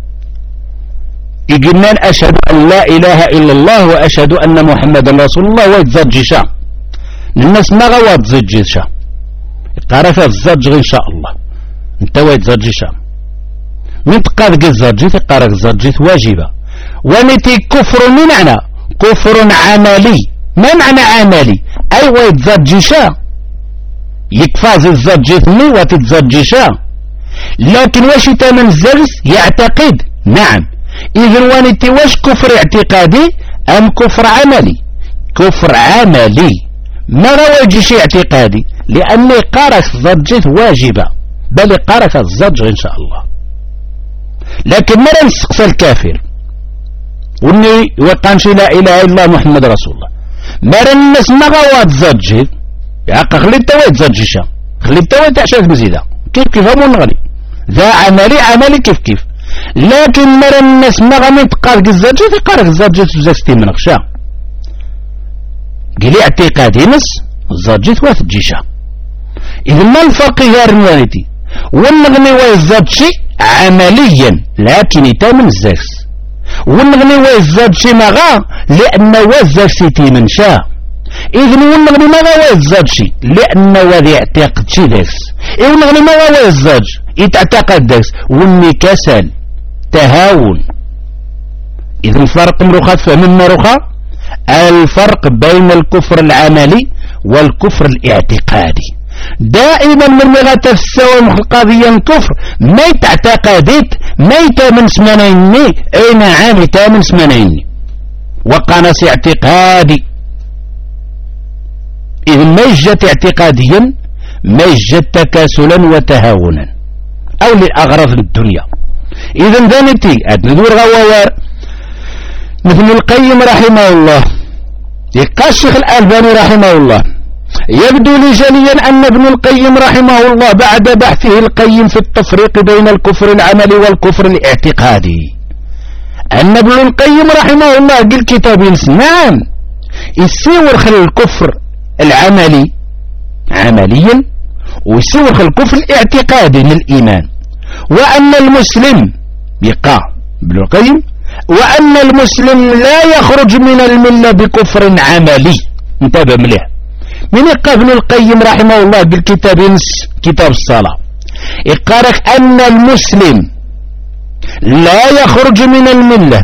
يقولنا أشهد أن لا إله إلا الله وأشهد أن محمد رسول الله ويتزجي شام الناس ما غوات تزجي شام تعرف الزجر إن شاء الله انت ويتزجي شام من تقارق الزجي تقارق الزجي واجبة ونتي كفر من معنى كفر عملي ما معنى عملي أي ويتزجي شام يكفاز الزجي ثمي وتتزجي شام لكن واش يتمن زرس يعتقد نعم إذن وانتي واش كفر اعتقادي أم كفر عملي كفر عملي ما رواجيش اعتقادي لأني قارك الزجيت واجبة بل قارك الزجر إن شاء الله لكن ما نسقس الكافر واني وقانش لا إله إلا محمد رسول الله ما الناس ما غوات زجيت يعقا خليت توا تزجيشا خليت توا تعشاك مزيدة كيف كيف هم نغلي ذا عملي عملي كيف كيف لكن مرة الناس ما غامي تقارق الزجاج تقارق الزجاج بزاكستي من غشا قلي اعتقادي نس الزجاج واتجيشا إذا ما الفرق يا رنوانيتي والنغني ويزادشي عمليا لكن يتامن الزاكس والنغني ويزادشي مغا لأن وزاكسيتي من شا إذن والنغني ما غا ويزادشي لأن وذي اعتقد شي داكس إذن والنغني ما غا ويزادش يتعتقد داكس والني كسل تهاون. إذن الفرق مروخة فهم مروخة الفرق بين الكفر العملي والكفر الاعتقادي دائما من مغات السوام القضية الكفر ما يتعتقدت ما يتامن سمانيني أين عام يتامن سمانيني وقناس اعتقادي إذن ما يجت اعتقاديا ما يجت تكاسلا وتهاونا أو لأغراض الدنيا. إذن ذانتي ندور غوار مثل القيم رحمه الله يقال الشيخ الألباني رحمه الله يبدو لي جليا أن ابن القيم رحمه الله بعد بحثه القيم في التفريق بين الكفر العملي والكفر الاعتقادي أن ابن القيم رحمه الله قل كتاب نعم يسيور خل الكفر العملي عمليا ويسيور خل الكفر الاعتقادي للإيمان وأن المسلم يقع ابن القيم وأن المسلم لا يخرج من الملة بكفر عملي. انتبه مليح من يقع ابن القيم رحمه الله بالكتاب ينس كتاب الصلاة يقارك أن المسلم لا يخرج من الملة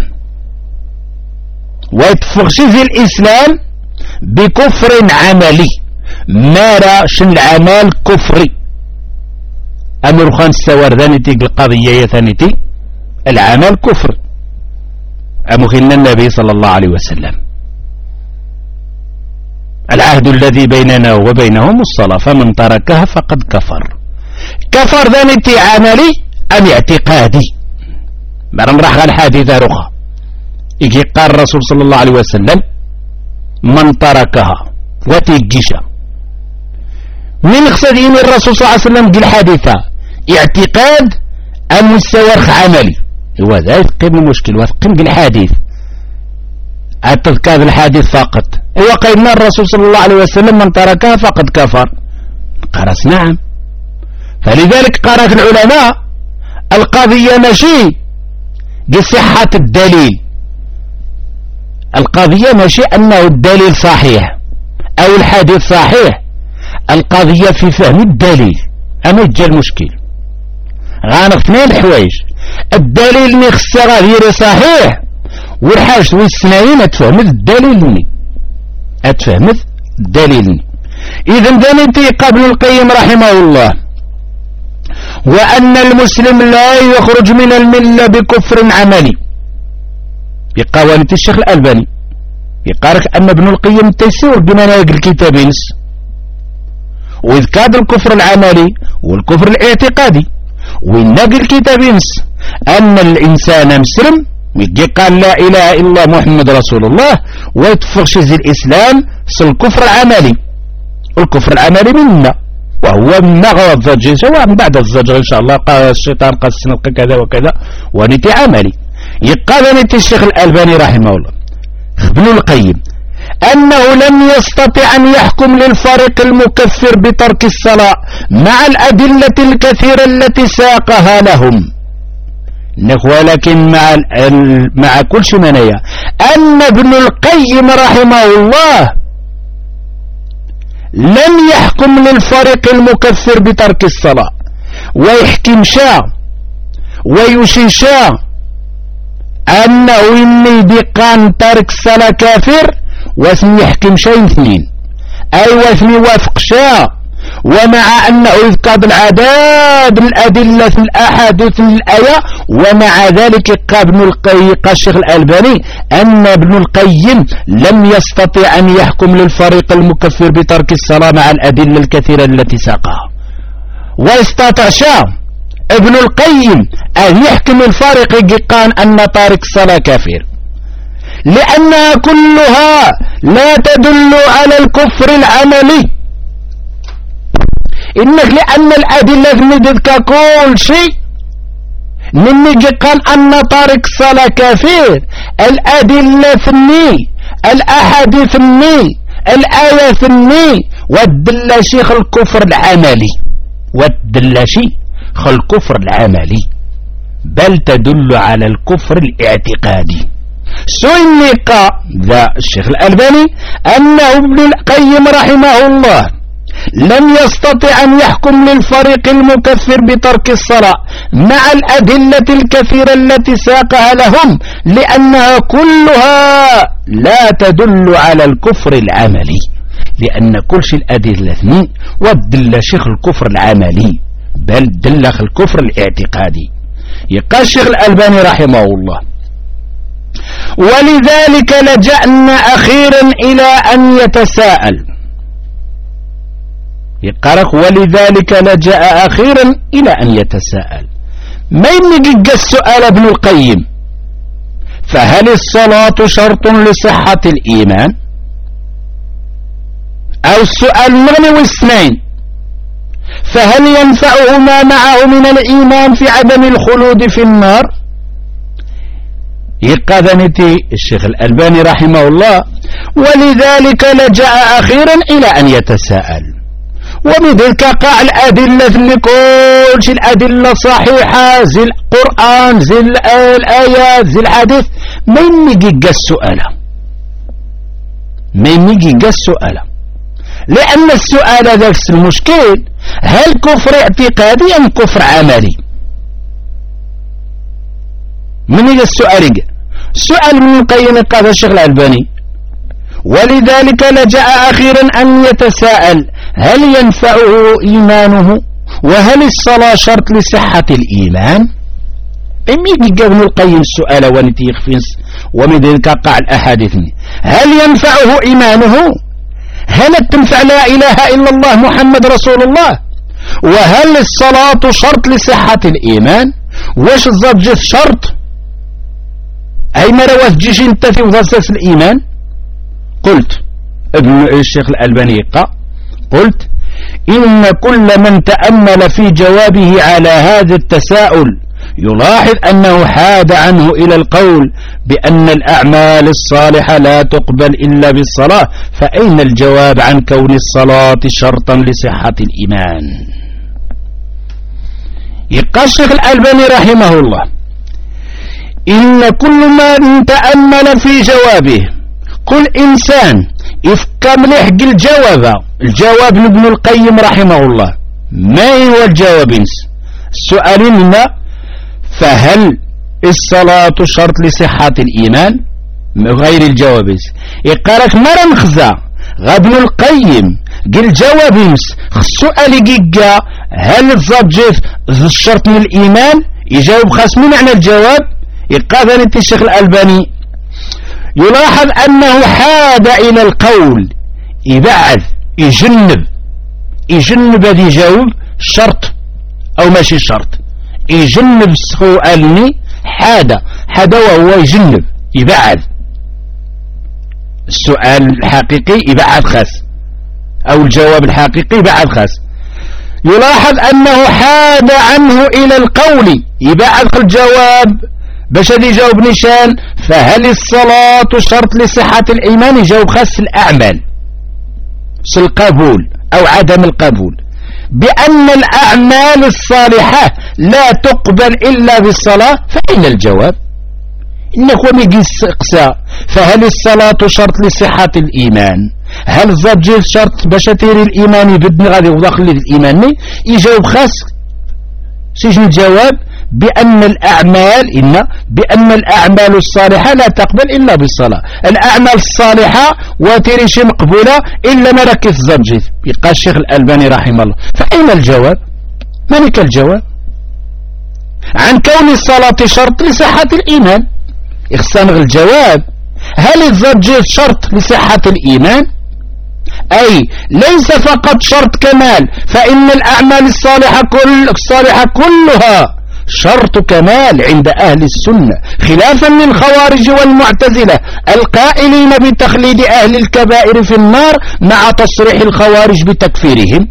ويتفغش في الإسلام بكفر عملي ما راش العمل كفري أمر خان السواردانيتي القضية ثانيتي العمل كفر أمخلنا النبي صلى الله عليه وسلم العهد الذي بيننا وبينهم الصلاة فمن تركها فقد كفر. كفر ذانتي عملي أم اعتقادي مرم راح الحادثة رخى يجي قال الرسول صلى الله عليه وسلم من تركها وتيجيشا من خسدين الرسول صلى الله عليه وسلم دي الحادثة اعتقاد أم مستورخ عملي هو ذا يثقم المشكل وثقم بالحديث التذكار الحديث فقط هو قيلنا الرسول صلى الله عليه وسلم من تركها فقد كفر قرس نعم فلذلك قرأت العلماء القضية ماشي بصحة الدليل القضية ماشي أنه الدليل صحيح أو الحديث صحيح القضية في فهم الدليل أما يجي المشكل غانا اثنين حوايج الدليل اللي خصها غير صحيح والحاج والسنين اتفهمت الدليل لني اتفهمت الدليل لني. إذن ذنبي قبل القيم رحمه الله وأن المسلم لا يخرج من الملة بكفر عملي بقوانة الشيخ الألباني يقارك أن ابن القيم تيسير بمناهج الكتاب ينس وإذكار الكفر العملي والكفر الاعتقادي والنقل الكتاب ينس أن الإنسان مسلم قال لا إله إلا محمد رسول الله ويتفغش زي الإسلام الكفر العملي الكفر العملي منا وهو منا غوض زجر سواء بعد الزجر إن شاء الله قال الشيطان قال سنلقى كذا وكذا ونتي عملي يقال نتي الشيخ الألباني رحمه الله ابن القيم أنه لم يستطع أن يحكم للفريق المكفر بترك الصلاة مع الأدلة الكثيرة التي ساقها لهم، ولكن مع مع كل شيء منايا أن ابن القيم رحمه الله لم يحكم للفريق المكفر بترك الصلاة، ويحكم شاء ويشيشا أنه إني بقان تارك الصلاة كافر، واسم يحكم شيء اثنين، أي واسم يوافق شاء، ومع أنه يذكر العداد الأدلة الأحاديث الآية، ومع ذلك قال ابن القيم الشيخ الألباني أن ابن القيم لم يستطيع أن يحكم للفريق المكفر بترك الصلاة مع الأدلة الكثيرة التي ساقها، واستطاع شاء ابن القيم أن يحكم الفريق قال أن تارك الصلاة كافر، لأنها كلها لا تدل على الكفر العملي، إنك لأن الأدلة تذكر كل شيء من قال أن تارك الصلاة كافر، الأدلة ثني، الأحاديث ثني، الآية ثني، والدل شيخ الكفر العملي، والدل شيخ الكفر العملي، بل تدل على الكفر الاعتقادي. سئل ذا الشيخ الألباني أنه ابن القيم رحمه الله لم يستطع أن يحكم للفريق المكفر بترك الصلاة مع الأدلة الكثيرة التي ساقها لهم، لأنها كلها لا تدل على الكفر العملي، لأن كل شيء الأدلة اثنين، والدل شيخ الكفر العملي بل دل الكفر الاعتقادي. يقال الشيخ الألباني رحمه الله: ولذلك لجأنا أخيرا إلى أن يتساءل. يقرأ ولذلك لجأ أخيرا إلى أن يتساءل. ما ينقى السؤال ابن القيم: فهل الصلاة شرط لصحة الإيمان؟ أو السؤال المغني والسنين: فهل ينفعه ما معه من الإيمان في عدم الخلود في النار؟ يقاذنتي الشيخ الألباني رحمه الله: ولذلك لجأ أخيرا إلى أن يتساءل. وبذلك قاع الأدلة اللي كل شيء الأدلة صحيحة زي القرآن زي الآيات زي الحديث، ما ينقى السؤال، ما ينقى السؤال، لأن السؤال ذاك المشكل: هل كفر اعتقادي أم كفر عملي؟ من يجي السؤال؟ السؤال من القيم قال الشيخ الألباني: ولذلك لجأ أخيرا أن يتساءل: هل ينفعه إيمانه؟ وهل الصلاة شرط لصحة الإيمان؟ إمي ابن القيم السؤال ونتي يخفنس، ومن ذلك قاع الأحاديث: هل ينفعه إيمانه؟ هل تنفع لا إله إلا الله محمد رسول الله؟ وهل الصلاة شرط لصحة الإيمان؟ واش الزبجة شرط؟ أي مرة تجيش انت في وظيفة الإيمان؟ قلت ابن الشيخ الألباني قال: قلت إن كل من تأمل في جوابه على هذا التساؤل يلاحظ أنه حاد عنه إلى القول بأن الأعمال الصالحة لا تقبل إلا بالصلاة، فأين الجواب عن كون الصلاة شرطا لصحة الإيمان؟ يقال الشيخ الألباني رحمه الله: إن كل من تأمل في جوابه، كل إنسان يفكر مليح الجواب الجواب لابن القيم رحمه الله. ما هو الجواب؟ السؤال لنا: فهل الصلاة شرط لصحة الإيمان؟ غير الجواب يقالك مرة نخزى ابن القيم قل جواب السؤال يقى هل الزبجف الشرط من الإيمان؟ يجاوب خاص من معنى الجواب. يقال ذلك الشيخ الألباني يلاحظ أنه حاد إلى القول، يبعث يجنب يجنب هذا يجاوب شرط أو ماشي شرط، يجنب سؤالني حاد حاد وهو يجنب يبعث السؤال الحقيقي يبعث خاص أو الجواب الحقيقي يبعث خاص. يلاحظ أنه حاد عنه إلى القول، يبعث الجواب باش هذا يجاوب نيشان فهل الصلاة شرط لصحة الإيمان؟ يجاوب خاص الأعمال القبول أو عدم القبول، بأن الأعمال الصالحة لا تقبل إلا بالصلاة، فإن الجواب إنك وميقيس قسا فهل الصلاة شرط لصحة الإيمان؟ هل الزبجيل شرط باش تيري الإيمان يبدن غادي وداخل الإيمان؟ يجاوب خاص سيجن الجواب بأن الأعمال إن بأن الأعمال الصالحة لا تقبل إلا بالصلاة. الأعمال الصالحة وتريش مقبولة إلا ما ركز زبجيت. يبقى الشيخ الألباني رحمه الله فأين الجواب؟ مالك الجواب عن كون الصلاة شرط لصحة الإيمان؟ اخسامغ الجواب هل الزبجيت شرط لصحة الإيمان؟ أي ليس فقط شرط كمال، فإن الأعمال الصالحة كل الصالحة كلها شرط كمال عند أهل السنة، خلافا للخوارج والمعتزلة القائلين بتخليد أهل الكبائر في النار مع تصريح الخوارج بتكفيرهم.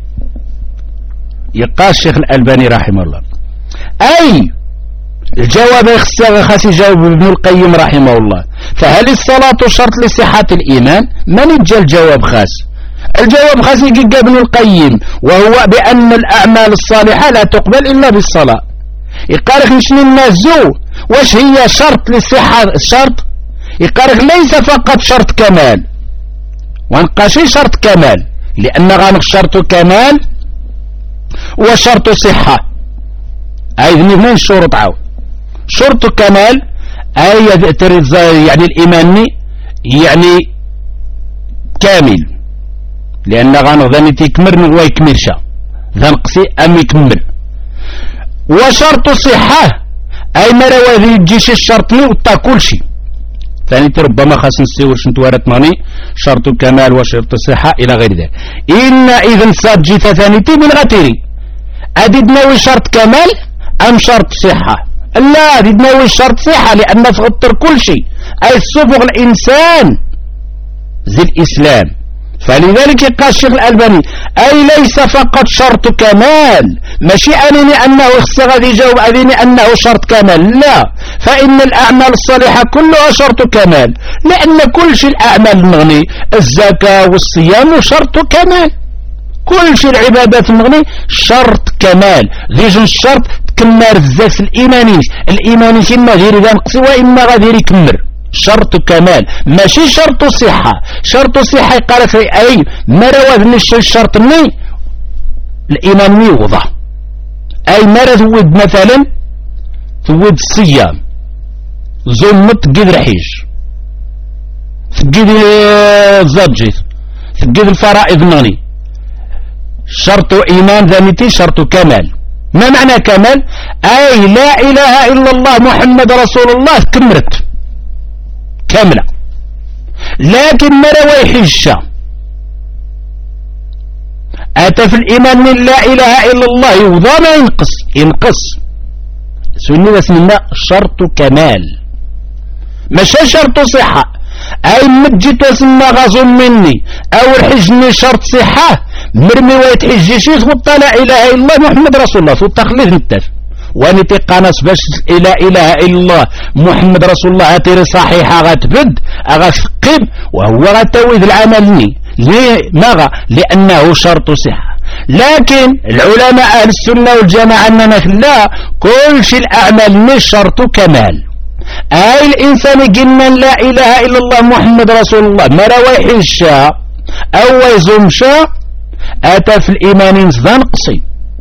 يقال الشيخ الألباني رحمه الله أي الجواب خاص يجاوب ابن القيم رحمه الله فهل الصلاة شرط لصحة الإيمان؟ من يجي الجواب خاص؟ الجواب خاص يجي ابن القيم وهو بأن الأعمال الصالحة لا تقبل إلا بالصلاة. يقارك نشني النازو واش هي شرط للصحة؟ الشرط يقارك ليس فقط شرط كمال وانقاشي شرط كمال، لأن غانق شرط كمال وشرط صحة أي من الشروط عاو شرط كمال أي يعني الإيماني يعني كامل، لأن غانق ذاني تكمر نغوى يكمرشا ذنقسي أم يكمل. وشرط صحة أي مرة يجيش الشرط لي وطا كل شيء ثاني ربما خاص نسيور شنتوارت ماني شرط كمال وشرط صحة إلى غير ذلك. إن إذن صاد جيتا ثانيتي من غتيري أدي بناوي شرط كمال أم شرط صحة؟ لا أدي بناوي شرط صحة لأن فغطر كل شيء أي صبغ الإنسان زي الإسلام. فلذلك يقال الشيخ الألباني أي ليس فقط شرط كمال ماشي أنني أنه غادي يجاوب أنني أنه شرط كمال، لا، فإن الأعمال الصالحة كلها شرط كمال، لأن كل شيء الأعمال المغني الزكاة والصيام شرط كمال، كل شيء العبادات المغني شرط كمال. ذيج الشرط تكمل الزاف الإيمانيش الإيمانيش إما غير ذا نقصي وإما غادي يكمل شرط كمال ماشي شرط صحة. شرط صحة قالت أي مرة نشي الشرط ني الإيمان يوضع أي مرة ثود مثلا ثود الصيام زمت قد رحيش ثقيد الزبجيث ثقيد الفرائض نغني شرط إيمان ذانيتي شرط كمال. ما معنى كمال؟ أي لا إله إلا الله محمد رسول الله كملت كاملة، لكن مرة ويحشة أتى في الإيمان من لا إله إلا الله يوضى ما ينقص ينقص سنة اسمنا شرط كمال ماشي شرط صحة. أي مجيت اسمنا غازون مني أو الحجني شرط صحة مرمي ويتحجي وطا لا إله إلا الله محمد رسول الله ثم تخليذ نتاف وانتي قانس باش لا إله إلا الله محمد رسول الله هاتيري صحيحة غتبد أغتقب وهو غتويذ العملني ليه ماذا؟ لأنه شرط صحة. لكن العلماء أهل السنة والجماعة أننا لا كل شيء الأعمال مش شرط كمال. أي الإنسان قلنا لا إله إلا الله محمد رسول الله ما روايح الشاء أو يزوم شاء أتى في الإيمان نقصي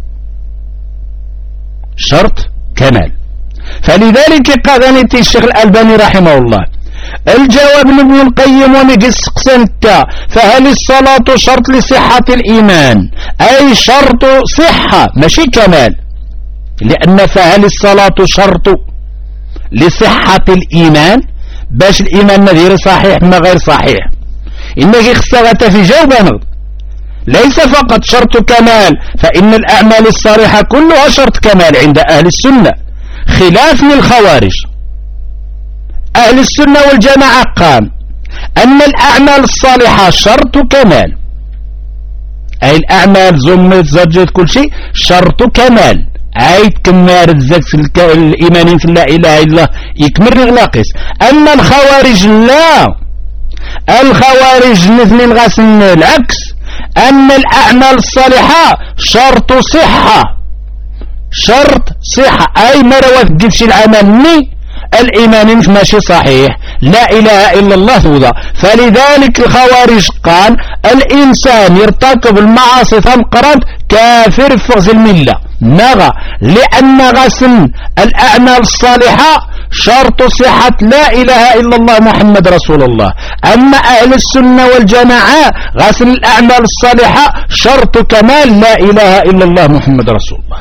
شرط كمال. فلذلك قال نتي الشيخ الألباني رحمه الله الجواب لابن القيم ونقص قسنتا فهل الصلاة شرط لصحة الإيمان؟ أي شرط صحة ماشي كمال، لأن فهل الصلاة شرط لصحة الإيمان باش الإيمان غير صحيح ما غير صحيح إنك اختغت في جوابنا ليس فقط شرط كمال، فإن الأعمال الصالحة كلها شرط كمال عند أهل السنة خلاف للخوارج. أهل السنة والجماعة قام أن الأعمال الصالحة شرط كمال، أي الأعمال زمت زبجت كل شيء شرط كمال، عايد كمار الزك الإيمان في لا إله إلا الله يكمل ناقص. أما الخوارج لا، الخوارج مثل غاسن العكس، أن الأعمال الصالحة شرط صحة، شرط صحة، أي ما روات تجيبش العمل ني الإيمان مش ماشي صحيح، لا إله إلا الله توضع. فلذلك الخوارج قال الإنسان يرتكب المعاصي فمقرد كافر فغز الملة نغى، لأن غسل الأعمال الصالحة شرط صحة لا إله إلا الله محمد رسول الله. أما أهل السنة والجماعة غسل الأعمال الصالحة شرط كمال لا إله إلا الله محمد رسول الله.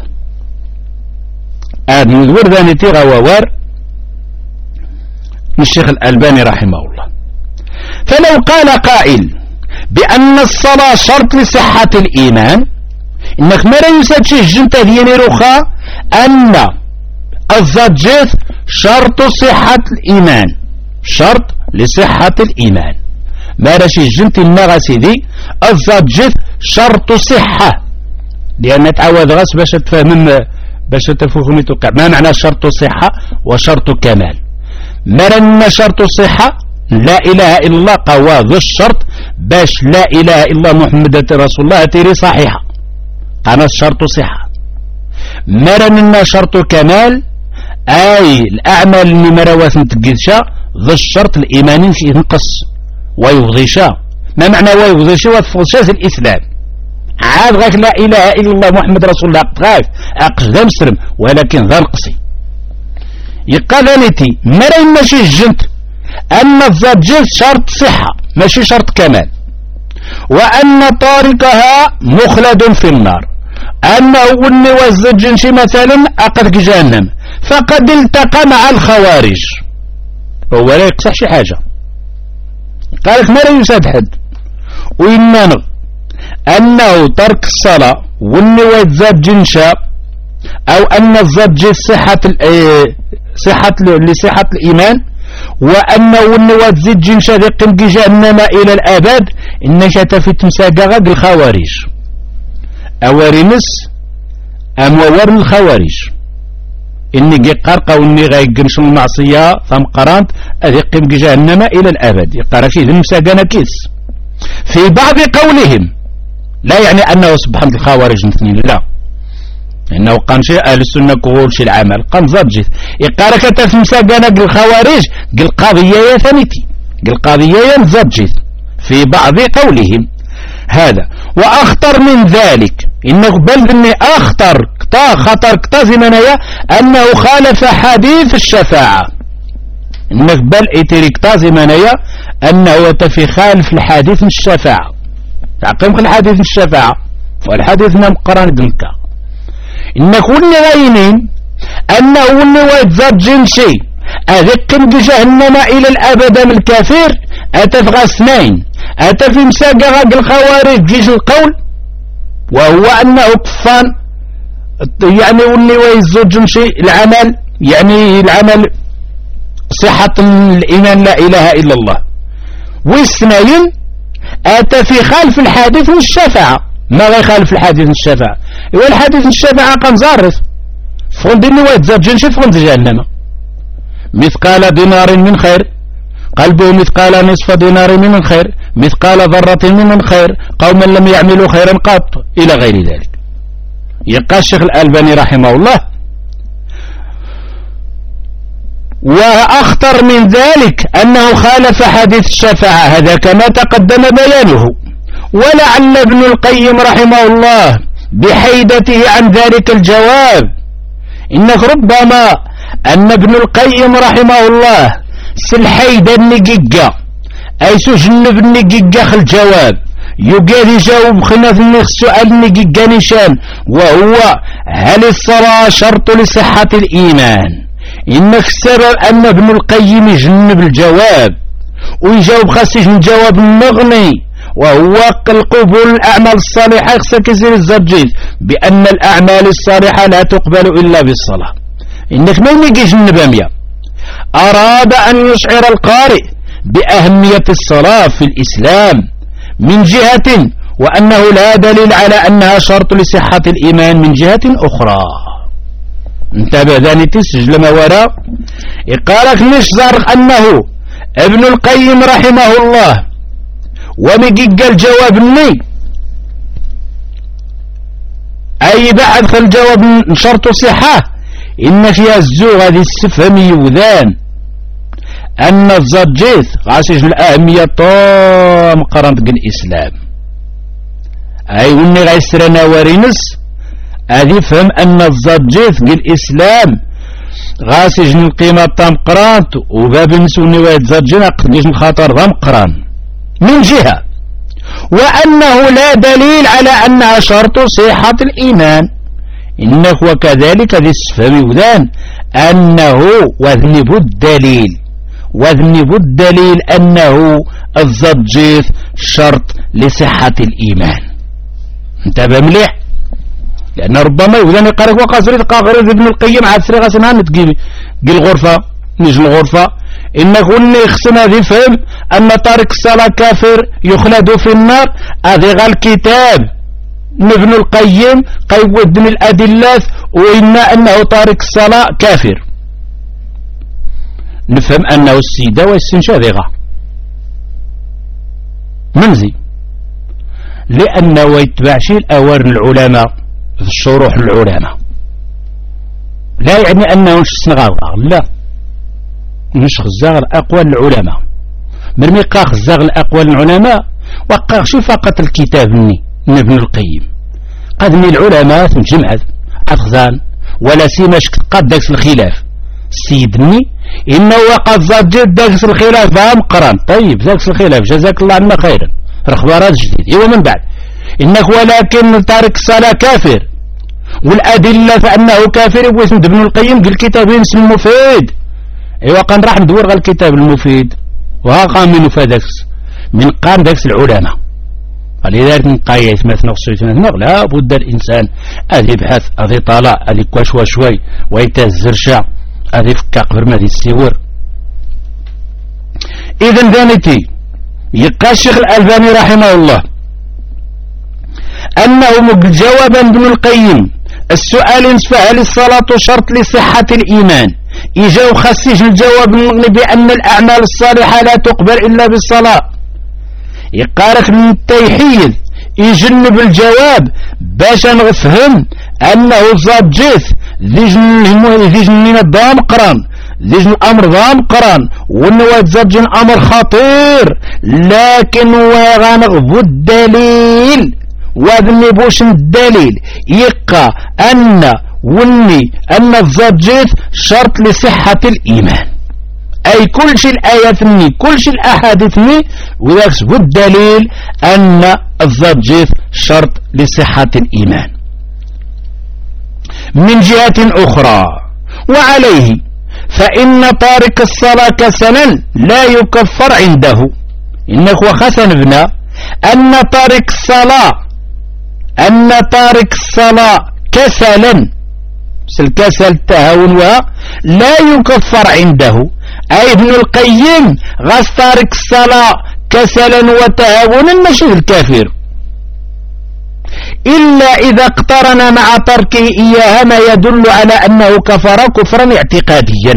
هذا مذور ذانتي غوار الشيخ الألباني رحمه الله. فلو قال قائل بأن الصلاة شرط لصحة الإيمان، إنك ما يساد شيء جنت ديني رخا أن الزجاج شرط صحة الإيمان، شرط لصحة الإيمان. ما رشي جنت النغا سيدي الزجاج شرط صحة، لأن تعود غس باش تفهم باش تفهم توقع ما معنى شرط صحة وشرط كمال. مرن شرط الصحة لا إله إلا الله قواض الشرط باش لا إله إلا الله محمد رسول الله تيري صحيحة قناة شرط صحة. مرن شرط كمال أي الأعمال اللي مروات نتقدشا ذا الشرط الإيماني ينقص ويفضيشا. ما معنى ويفضيشا وتفضيشا الإسلام عاد غاك لا إله إلا الله محمد رسول الله غاف أقش ذا مسلم ولكن ذا نقصي يقال نتي مرين ماشي الجنت أن الزجاج شرط صحة ماشي شرط كمال، وأن طارقها مخلد في النار، أنه وني والزجنشي مثلا أقد جهنم، فقد التقى مع الخوارج. هو لا يقصح شي حاجة قالك مرين يساد حد وإننا أنه ترك الصلاة وني والزجنشا أو أن الزجاج صحة صحة لصحة الإيمان، وأنه النواد زيد جن شذق جهنم إلى الأبد إن شتفت مساقا الخوارج أوارنس أموار الخوارج إني جي قرقا وإني غايقنش المعصية ثم قرانت أذق جهنم إلى الأبد يقرأ فيه المساقا نكيس في بعض قولهم، لا يعني أنه سبحان الخوارج مثنين لا، إنه قان شيء أهل السنة كغول شيء العمل قان زرجث يقارك تفمسا قانك الخوارج قل قضية ثانيتي قل قضية زرجث في بعض قولهم هذا. وأخطر من ذلك إنه بل إني أخطر كتا خطر كتا زمنية أنه خالف حديث الشفاعة، إنه بل إتريك تا زمنية أنه تفي خالف الحديث الشفاعة تعقيم الحديث الشفاعة والحديث نم قران قلتا إن كل غينين أنه ويتزاد جنشي أذكم بجهنم إلى الأبد من الكافر أتفغى اثنين أتفي مساقا الخوارج جيش القول، وهو أنه كفان يعني واللي ويتزاد جنشي العمل يعني العمل صحة الإيمان لا إله إلا الله، واثنين أتفي خالف الحديث والشفاعة. ما غيخالف الحديث الشفاعة؟ إيوا الحديث الشفاعة كان زارف فغند اللي ويتزاد جنشي فغند جهنم مثقال دينار من خير قلبه مثقال نصف دينار من خير مثقال ذرة من خير قوما لم يعملوا خيرا قط إلى غير ذلك. يقال الشيخ الألباني رحمه الله وأخطر من ذلك أنه خالف حديث الشفاعة هذا كما تقدم بيانه. ولعل ابن القيم رحمه الله بحيدته عن ذلك الجواب إنك ربما أن ابن القيم رحمه الله سلحيدا نجيجا أي سجنب نجيجا خل الجواب يقال يجاوب خلاف السؤال نجيجا نشان، وهو هل الصلاة شرط لصحة الإيمان؟ إنك السبب أن ابن القيم يجنب الجواب ويجاوب خاص الجواب المغني، وهو القبول الأعمال الصالحة كسير الزرجيز بأن الأعمال الصالحة لا تقبل إلا بالصلاة. إنك ما يجيش النبامية أراد أن يشعر القارئ بأهمية الصلاة في الإسلام من جهة، وأنه لا دليل على أنها شرط لصحة الإيمان من جهة أخرى. انتبه ذاني تسجل ما وراء يقالك مش زارق أنه ابن القيم رحمه الله ومجيق الجواب مني أي بعد خل جواب شرط صحة إن فيها الزوغ هذه السفهم يوذان أن الزرجيث غاسج الأهمية طام قرنت الإسلام أي وني غيسرنا ورينس هذه فهم أن الزرجيث الإسلام غاسج القيمة طام قرانت وباب نسوني واحد زرجنا قديش الخطر ضم قران من جهة وأنه لا دليل على أنها شرط صحة الإيمان إنه وكذلك ذي السفهم وذان أنه وذنب الدليل وذنب الدليل أنه الزرجيث شرط لصحة الإيمان انتبه مليح لأن ربما يوذن يقارك وقصري تقاغرد ابن القيم عاد سري غاسنا نتقي الغرفة نجي الغرفة إنه اللي يخصنا ذي فهم أن تارك الصلاة كافر يخلد في النار هذه غا الكتاب ابن القيم قيود من الأدلة وإن أنه تارك الصلاة كافر نفهم أنه السيدة والسنشا ذي غا منزي لأنه يتبعش الأوان العلماء في الشروح العلماء لا يعني أنه نش سنغاغ لا نش خزاغ الأقوال العلماء مرمي قا خزاغ الأقوال العلماء وقا شو فقط الكتاب مني من ابن القيم قدمي العلماء تنجمع أخزان ولا سيماش قد داكس الخلاف سيدني إنه وقد زجد داكس الخلاف فهم قران طيب داكس الخلاف جزاك الله عنا خيرا اخبارات جديد ايوه من بعد انك ولكن تارك الصلاة كافر والأدلة فأنه كافر يبوث ابن القيم قال كتابين اسم المفيد ايوه قان راح ندور غا الكتاب المفيد وها قام منه فادكس من قام داكس العلماء ولذلك نقايت مثلا خصوصا لا بد الإنسان أذي يبحث أذي طالع أذي كوشوا شوي ويتزر شع أذي فكاق برمادي السيور إذن ذانتي يقى الشيخ الألباني رحمه الله أنه جوابا ابن القيم السؤال فهل الصلاة شرط لصحة الإيمان يجاو خسيج الجواب بأن الأعمال الصالحة لا تقبل إلا بالصلاة يقارك من التيحيد يجنب الجواب باش نفهم أنه زاجيث ذي جنين الدام قران ذي جن الأمر دام قران ونواد زاجين أمر خطير لكن وغنغبو الدليل وذنبوش الدليل يقى أن وني أن الزاجيث شرط لصحة الإيمان أي كل شيء الآيات مني كل شيء الأحاديث مني ويكسب الدليل أن الزاجيث شرط لصحة الإيمان من جهة أخرى وعليه فإن تارك الصلاة كسلا لا يكفر عنده إنك وخسن ابنا أن تارك الصلاة أن تارك الصلاة كسلا الكسل تهاون لا يكفر عنده أي ابن القيم غاس تارك الصلاة كسلا وتهاونا ماشي الكافر إلا إذا اقترن مع تركه إياها ما يدل على أنه كفر كفرا اعتقاديا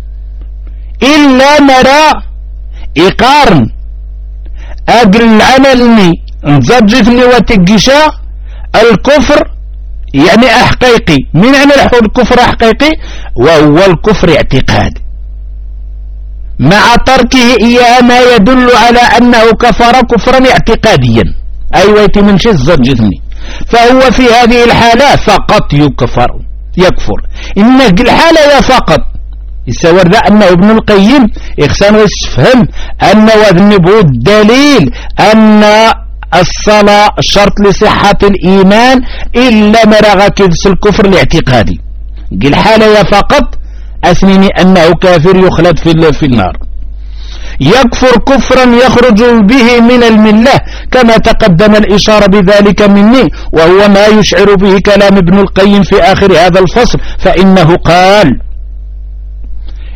إلا نرى إقارن أجر العمل نزجفني وتقشا الكفر يعني حقيقي من أين الكفر حقيقي وهو الكفر اعتقادي مع تركه إياها ما يدل على أنه كفر كفرا اعتقاديا أي ويتي من شيء زجفني فهو في هذه الحالة فقط يكفر يكفر إنه الحالة فقط يسور ذا أنه ابن القيم يخسن ويسفهم أن وذنبه الدليل أن الصلاة شرط لصحة الإيمان إلا مرغة كدس الكفر الاعتقادي قل حالة فقط أثنيني أنه كافر يخلد في, في النار يكفر كفرا يخرج به من الملة كما تقدم الإشارة بذلك مني وهو ما يشعر به كلام ابن القيم في آخر هذا الفصل فإنه قال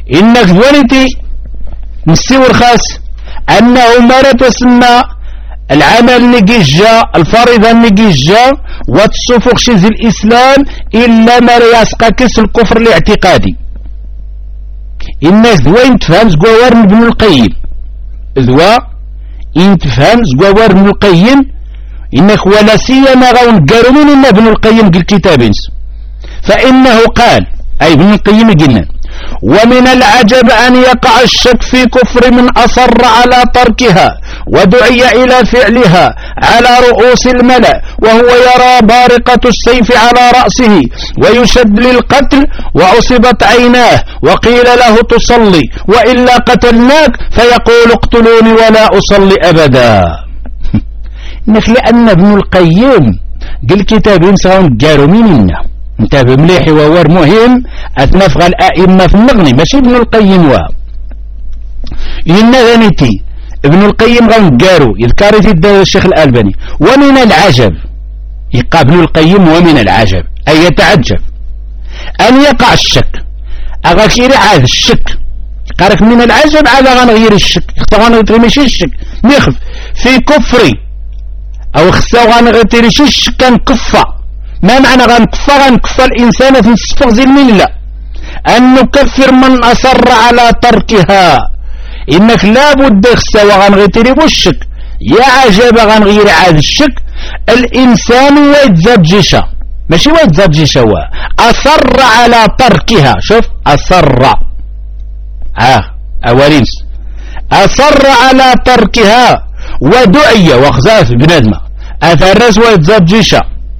إنك ولتي نستوى الخاص أنه ما تسمى العمل نجيجا الفريضة نجيجا وتصفق شيز الإسلام إلا ما يسقى كس الكفر الاعتقادي. الناس دوين تفهم زقوار ابن القيم ذوا إن تفهم زقوار ابن القيم إنك ولا سيما غون قارمين إن ابن القيم قل كتابين فإنه قال أي ابن القيم قلنا ومن العجب أن يقع الشك في كفر من أصر على تركها ودعي إلى فعلها على رؤوس الملأ وهو يرى بارقة السيف على رأسه ويشد للقتل وعصبت عيناه وقيل له تصلي وإلا قتلناك فيقول اقتلوني ولا أصلي أبدا. لأن ابن القيم قل كتابين سواء قالوا مننا انتبه مليح وور مهم أتنفغ الآئمة في المغني ماشي ابن القيم وا إن ذنتي ابن القيم غن قارو يذكر في الشيخ الألباني ومن العجب يقع ابن القيم ومن العجب أي يتعجب أن يقع الشك أغاكيري عاد الشك قارك من العجب على غنغير الشك غنغير ماشي الشك نخف في كفري أو خسا غنغير الشك كان كفا ما معنى غنكفى غنكفى الإنسان في الصفغ الملة أن نكفر من أصر على تركها إنك لابد خسا وغنغير الشك يا عجب غنغير عاد الشك الإنسان ويتزجش ماشي ويتزجش هو أصر على تركها شوف أصر آه أولينس أصر على تركها ودعي وخزاف بنادمة أثرس ويتزجش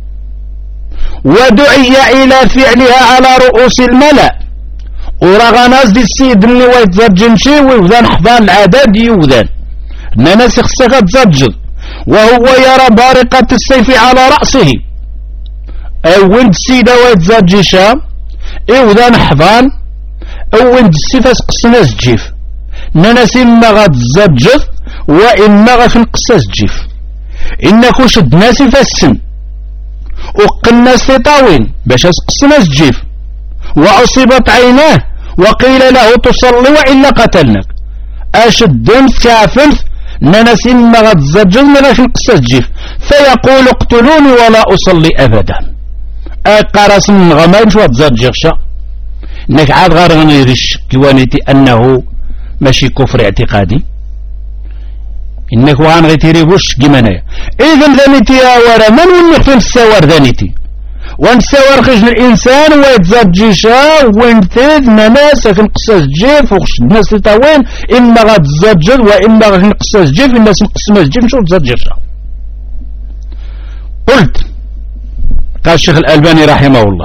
ودعي إلى فعلها على رؤوس الملأ ورغناز دي السيد اللي ويتزجن شي ويوذان حفان العدد يوذان ناس خصها تزجد وهو يرى بارقة السيف على رأسه أول السيدة ويتزجشا يوذان حفان أول السيف قصنا الجيف ناس إما غتزجد وإما غتنقص الجيف إنك شد ناس فالسن وقلنا ستاوين باش اسقسنا الجيف وعصبت عيناه وقيل له تصلي وإلا قتلناك أشد كافلث ناس إما غتزجل ما غاش نقص الجيف فيقول اقتلوني ولا أصلي أبدا أقرس من غمانش وتزجغشا إنك عاد غير غنيرش كوانيتي أنه ماشي كفر اعتقادي إنك وعن غيتيري وش جمانايا إذن ذانيتي يا ورا من ونخفن السوار ذانيتي وانسوار خجل الإنسان ويتزجيشا وينتذ ناس في نقصاص جيف وخش الناس تتاوين إما غتزجل وإما غنقصاص جيف الناس نقصاص جيف شو تزجيشا. قلت قال الشيخ الألباني رحمه الله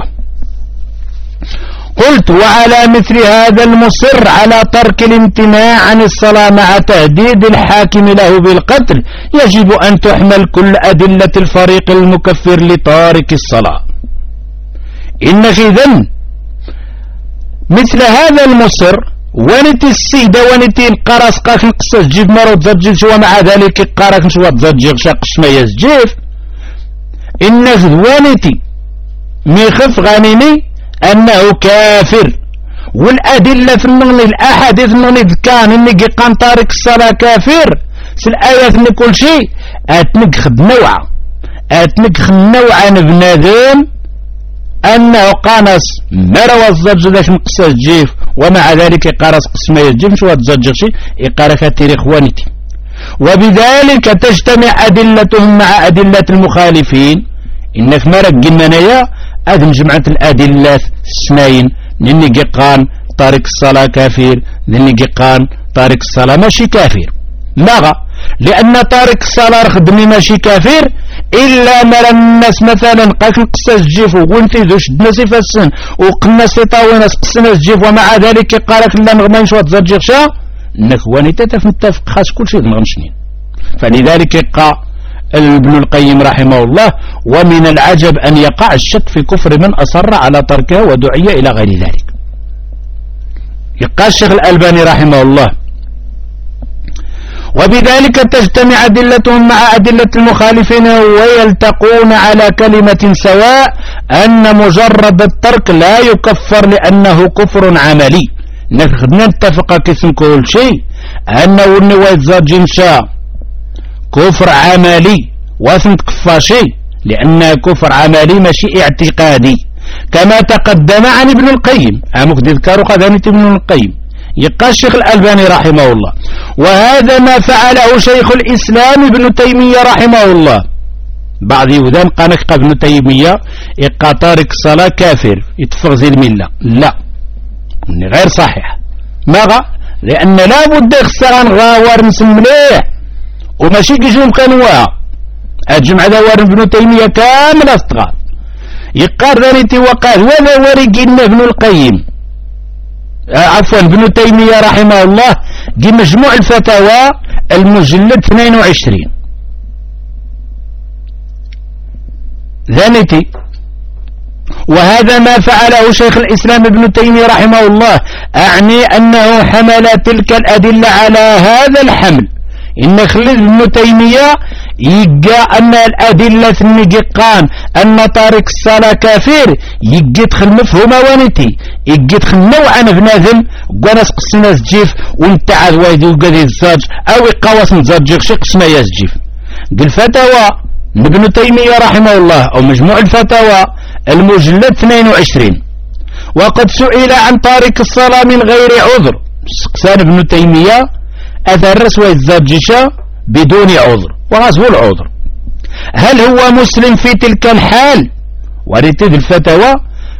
قلت وعلى مثل هذا المصر على ترك الامتناع عن الصلاة مع تهديد الحاكم له بالقتل يجب أن تحمل كل أدلة الفريق المكفر لتارك الصلاة. إنك إذن مثل هذا المصر ونتي السيدة ونتي القرص قاك نقصص جيف مرو تزجل شوى مع ذلك القارك شوى تزجل شاقش ما يزجيف إنك ونتي ميخف غانيني أنه كافر والأدلة في النغني الأحاديث النغني كان إنك قام تارك الصلاة كافر في الآيات إن كل شيء أتنقخ بنوعة أتنقخ نوعا بنادم أنه قانص مروى الزجل ذاك نقص الجيف ومع ذلك قارس قسمه الجيف شو تزجر شيء يقارك التاريخ وانتي وبذلك تجتمع أدلتهم مع أدلة المخالفين. إنك مرق جمانيا أذن جمعة الأدلة السنين لني قان تارك الصلاة كافر لني قان تارك الصلاة ماشي كافر ماغا لأن تارك الصلاة رخدمي ماشي كافر إلا مرا الناس مثلا قاك نقصاص الجيف وانتي ذو شدنا سيفا السن وقلنا سيطاوين قصنا الجيف ومع ذلك قالك لا مغمانش وتزرجيغ شا نكواني تتف متفق خاص كل شيء مغنشنين. فلذلك قا ابن القيم رحمه الله ومن العجب أن يقع الشك في كفر من أصر على تركه ودعي إلى غير ذلك. يقال الشيخ الألباني رحمه الله وبذلك تجتمع أدلتهم مع أدلة المخالفين ويلتقون على كلمة سواء أن مجرد الترك لا يكفر لأنه كفر عملي. نتفق كسم كل شيء أنه النوى يتزرجن شاء كفر عملي واثن تكفاشي، لأن كفر عملي ماشي اعتقادي كما تقدم عن ابن القيم. أمك تذكروا قدانة ابن القيم يقال الشيخ الألباني رحمه الله. وهذا ما فعله شيخ الإسلام ابن تيمية رحمه الله. بعض يودان قانك ابن تيمية إقا تارك الصلاة كافر يتفغزي الملة، لا غير صحيح. ماذا؟ لأن لا بد خسران غاوار نسم مليح وماشي كيجيهم كانوا الجمع دوار ابن تيمية كامل أصدقاء يقار ذانيتي وقال ولا ورقنا ابن القيم عفوا ابن تيمية رحمه الله دي مجموع الفتاوى المجلد اثنين وعشرين ذانيتي. وهذا ما فعله شيخ الإسلام ابن تيمية رحمه الله، أعني أنه حمل تلك الأدلة على هذا الحمل. إن خلد ابن تيمية يقى أن الأدلة النجقان أن تارك الصلاة كافر يقى دخل مفهومة وانتي يقى دخل نوعا بنادم وناس قصنا الجيف ونتعاد وايدي وقذي الزاج أو قواس نزاج شي قسنا يزجيف. الفتاوى ابن تيمية رحمه الله أو مجموع الفتاوى المجلد اثنين وعشرين. وقد سئل عن تارك الصلاة من غير عذر، سقسان ابن تيمية أثرس ويزاجشا بدون عذر وغزو العذر، هل هو مسلم في تلك الحال؟ وريتد الفتاوى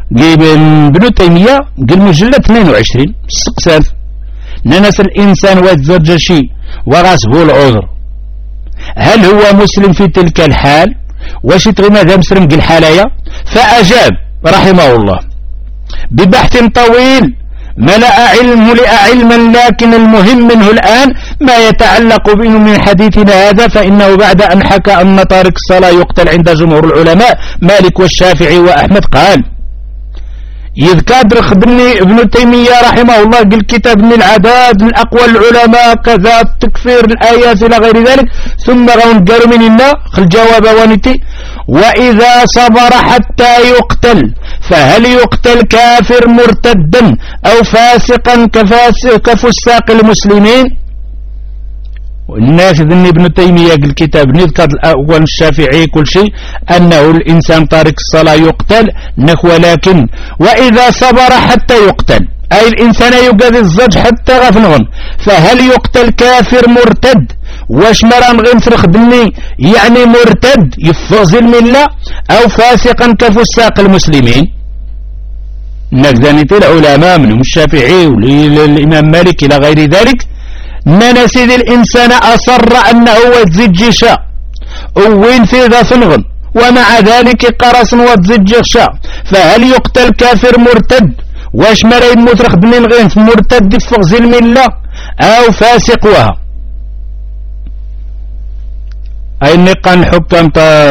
ابن تيمية قال مجلد اثنين وعشرين سقسان ننس الإنسان ويزاجشي وغزو العذر، هل هو مسلم في تلك الحال؟ واش تغي ماذا مسلم قال حالايا؟ فأجاب رحمه الله ببحث طويل ملأ علم ملئ علما، لكن المهم منه الآن ما يتعلق به من حديثنا هذا، فإنه بعد أن حكى أن تارك الصلاة يقتل عند جمهور العلماء مالك والشافعي وأحمد قال يذكر خدمني ابن تيمية رحمه الله قال كتاب من العداد من أقوى العلماء كذا تكفير الآيات إلى غير ذلك، ثم قالوا من إنا خل جواب وانتي وإذا صبر حتى يقتل فهل يقتل كافر مرتدا أو فاسقا كفساق المسلمين؟ والناس ذني ابن تيمية قال الكتاب نذكر الأول الشافعي كل شيء أنه الإنسان تارك الصلاة يقتل نخو، ولكن وإذا صبر حتى يقتل أي الإنسان يقضي الزج حتى غفنغن، فهل يقتل كافر مرتد؟ واش مران غنفرخ دني يعني مرتد يفوز الملة أو فاسقا كفساق المسلمين؟ نكذانيت العلماء منهم الشافعي والإمام مالك إلى غير ذلك ننسيد الإنسان أصر أنه يتزج شاء وين في ذا فنغن ومع ذلك قرص وتزج شاء، فهل يقتل كافر مرتد؟ واش مرا يموت رخ دني الغنف مرتد يفوز الملة أو فاسق وها؟ أي نقان حكام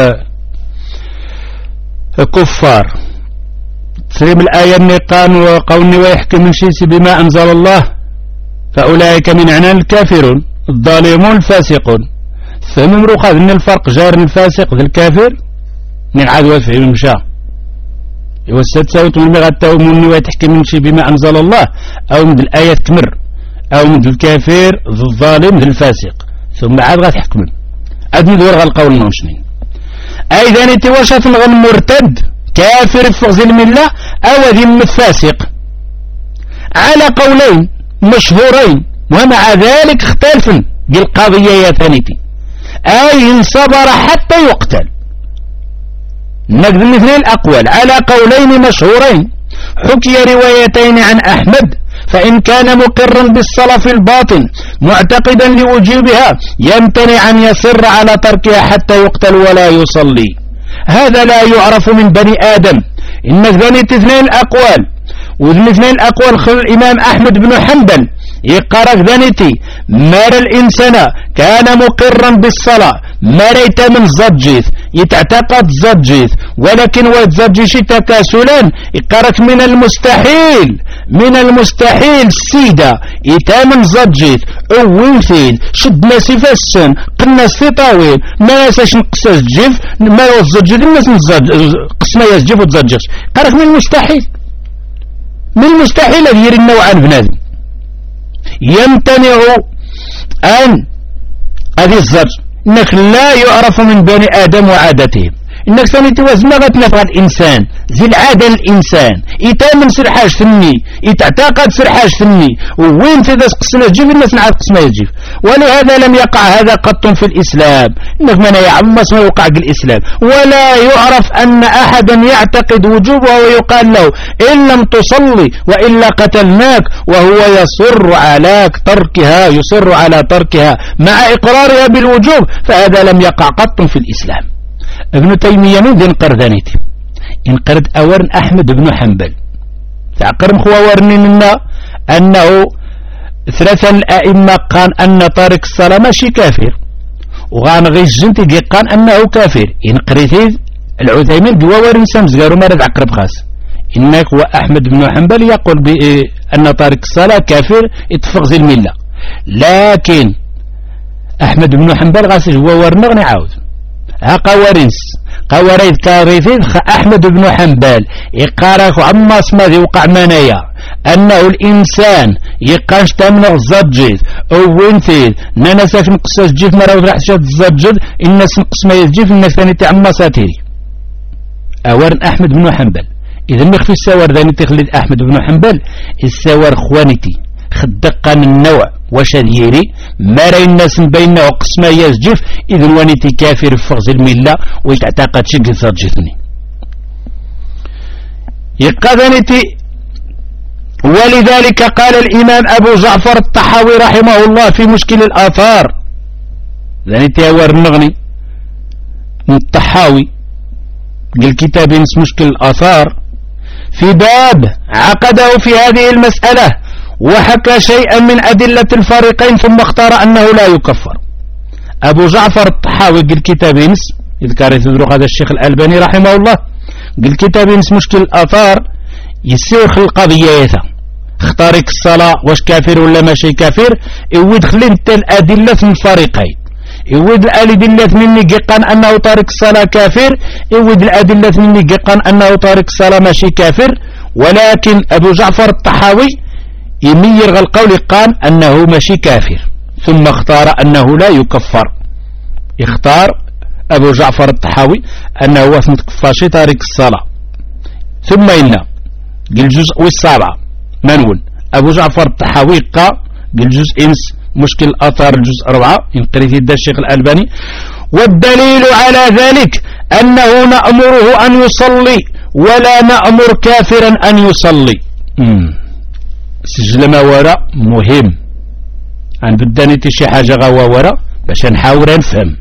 كفار تسريب الآية النقان وقولني ويحكم من شيء بما أنزل الله فأولئك من عنان الكافرون الظالمون الفاسقون. فمن خذ من الفرق جار الفاسق ذا الكافر من عدوى في المشاة يوسد سوت من مغتاو مني ويتحكم من شيء بما أنزل الله أو من الآية تمر أو من الكافر ذو الظالم ذو الفاسق ثم عاد غتحكم أدني دور غالقول نوشنين. أيضا انت وشات غن مرتد كافر فغز الملة أو ذم الفاسق على قولين مشهورين ومع ذلك اختلفن بالقضية يا ثانيتي أي إن صبر حتى يقتل. نقدر اثنين الأقوال على قولين مشهورين، حكي روايتين عن أحمد فإن كان مقرا بالصلاة في الباطن معتقدا لوجوبها يمتنع أن يصر على تركها حتى يقتل ولا يصلي. هذا لا يعرف من بني آدم. إن ذنيت اثنين الأقوال واثنين الأقوال خل الإمام أحمد بن حنبل يقرأ ذنيتي مار الإنسان كان مقرا بالصلاة مريت من زجيث يتعتقد زجيث ولكن وزجيش تكاسلا يقرأك من المستحيل من المستحيل سيدة يتامن زجيث أول فين شد ناسي فسن قناس في طاويل ما ناساش نقص الجيف ما يوزجيث الناس قسنا يزجيف وتزجيش قرأك من المستحيل من المستحيل أن يري النوع عن بنادم يمتنع أن هذه الزج إنك لا يعرف من بني آدم وعادتهم. إنك ثاني توازن غتنفع الإنسان زي العادة الإنسان يتامن سرحاج فني يتعتقد سرحاج فني وين في ذا قسنا تجيب الناس نعرف قسنا يجيب. ولهذا لم يقع هذا قط في الإسلام. إنك من يعمص ما يوقع في الإسلام ولا يعرف أن أحدا يعتقد وجوبها ويقال له إن لم تصلي وإلا قتلناك وهو يصر على تركها يصر على تركها مع إقرارها بالوجوب. فهذا لم يقع قط في الإسلام. ابن تيمية من ذي انقردانيتي انقرد أورن أحمد بن حنبل تعقرم خواورني منا أنه ثلاثة الأئمة قال أن طارق الصلاة ماشي كافر وغان غيجنتي قال أنه كافر انقريتي العثيمين قواورن سامز قالوا مرد عقرب خاص إنك وأحمد بن حنبل يقول بأن طارق الصلاة كافر اتفق زي الملة. لكن أحمد بن حنبل غاسج هو ورنغني عاود ها قوارنس قواريد كاريثين أحمد بن حنبل يقارك عما اسمه ذي وقع منايا أنه الإنسان يقاش تمنع الزجيت أو وينثيل نانساك نقصاش جيف مرة وراح تشاد الزجد الناس نقص ما يجيف الناس ثاني تعمى ساتيري أورن أحمد بن حنبل. إذا مخفي السوار ذاني تخلد أحمد بن حنبل السوار خوانتي خدقا النوع وشديري ما رأي الناس بيننا وقسما يسجف إذن وانيتي كافر في فغز الملة ويتعتقد شك زرجتني يقذنتي. ولذلك قال الإمام أبو جعفر الطحاوي رحمه الله في مشكل الآثار ذانيتي أور النغني من الطحاوي قال كتاب اسمه مشكل الآثار في باب عقده في هذه المسألة وحكى شيئا من أدلة الفريقين ثم اختار أنه لا يكفر. أبو جعفر الطحاوي قال كتابين يذكر يتدرق هذا الشيخ الألباني رحمه الله قال كتابين مشكل الآثار يسير القضية اختارك الصلاة واش كافر ولا ماشي كافر يدخل انت الأدلة من الفريقين يود الأدلة مني قان أنه تارك الصلاة كافر يود الأدلة مني قان أنه تارك الصلاة ماشي كافر. ولكن أبو جعفر الطحاوي يمير القول قال أنه ماشي كافر ثم اختار أنه لا يكفر. اختار أبو جعفر الطحاوي أنه وثمت كفاشي تارك الصلاة. ثم إن الجزء والسابع منون أبو جعفر الطحاوي قال الجزء إنس مشكل أثار الجزء أربعة ينقريت يد الشيخ الألباني. والدليل على ذلك أنه نأمره أن يصلي ولا نأمر كافرا أن يصلي. مم. سجل ما وراء مهم أن بداني شي حاجة غوا وراء باش نحاول نفهم.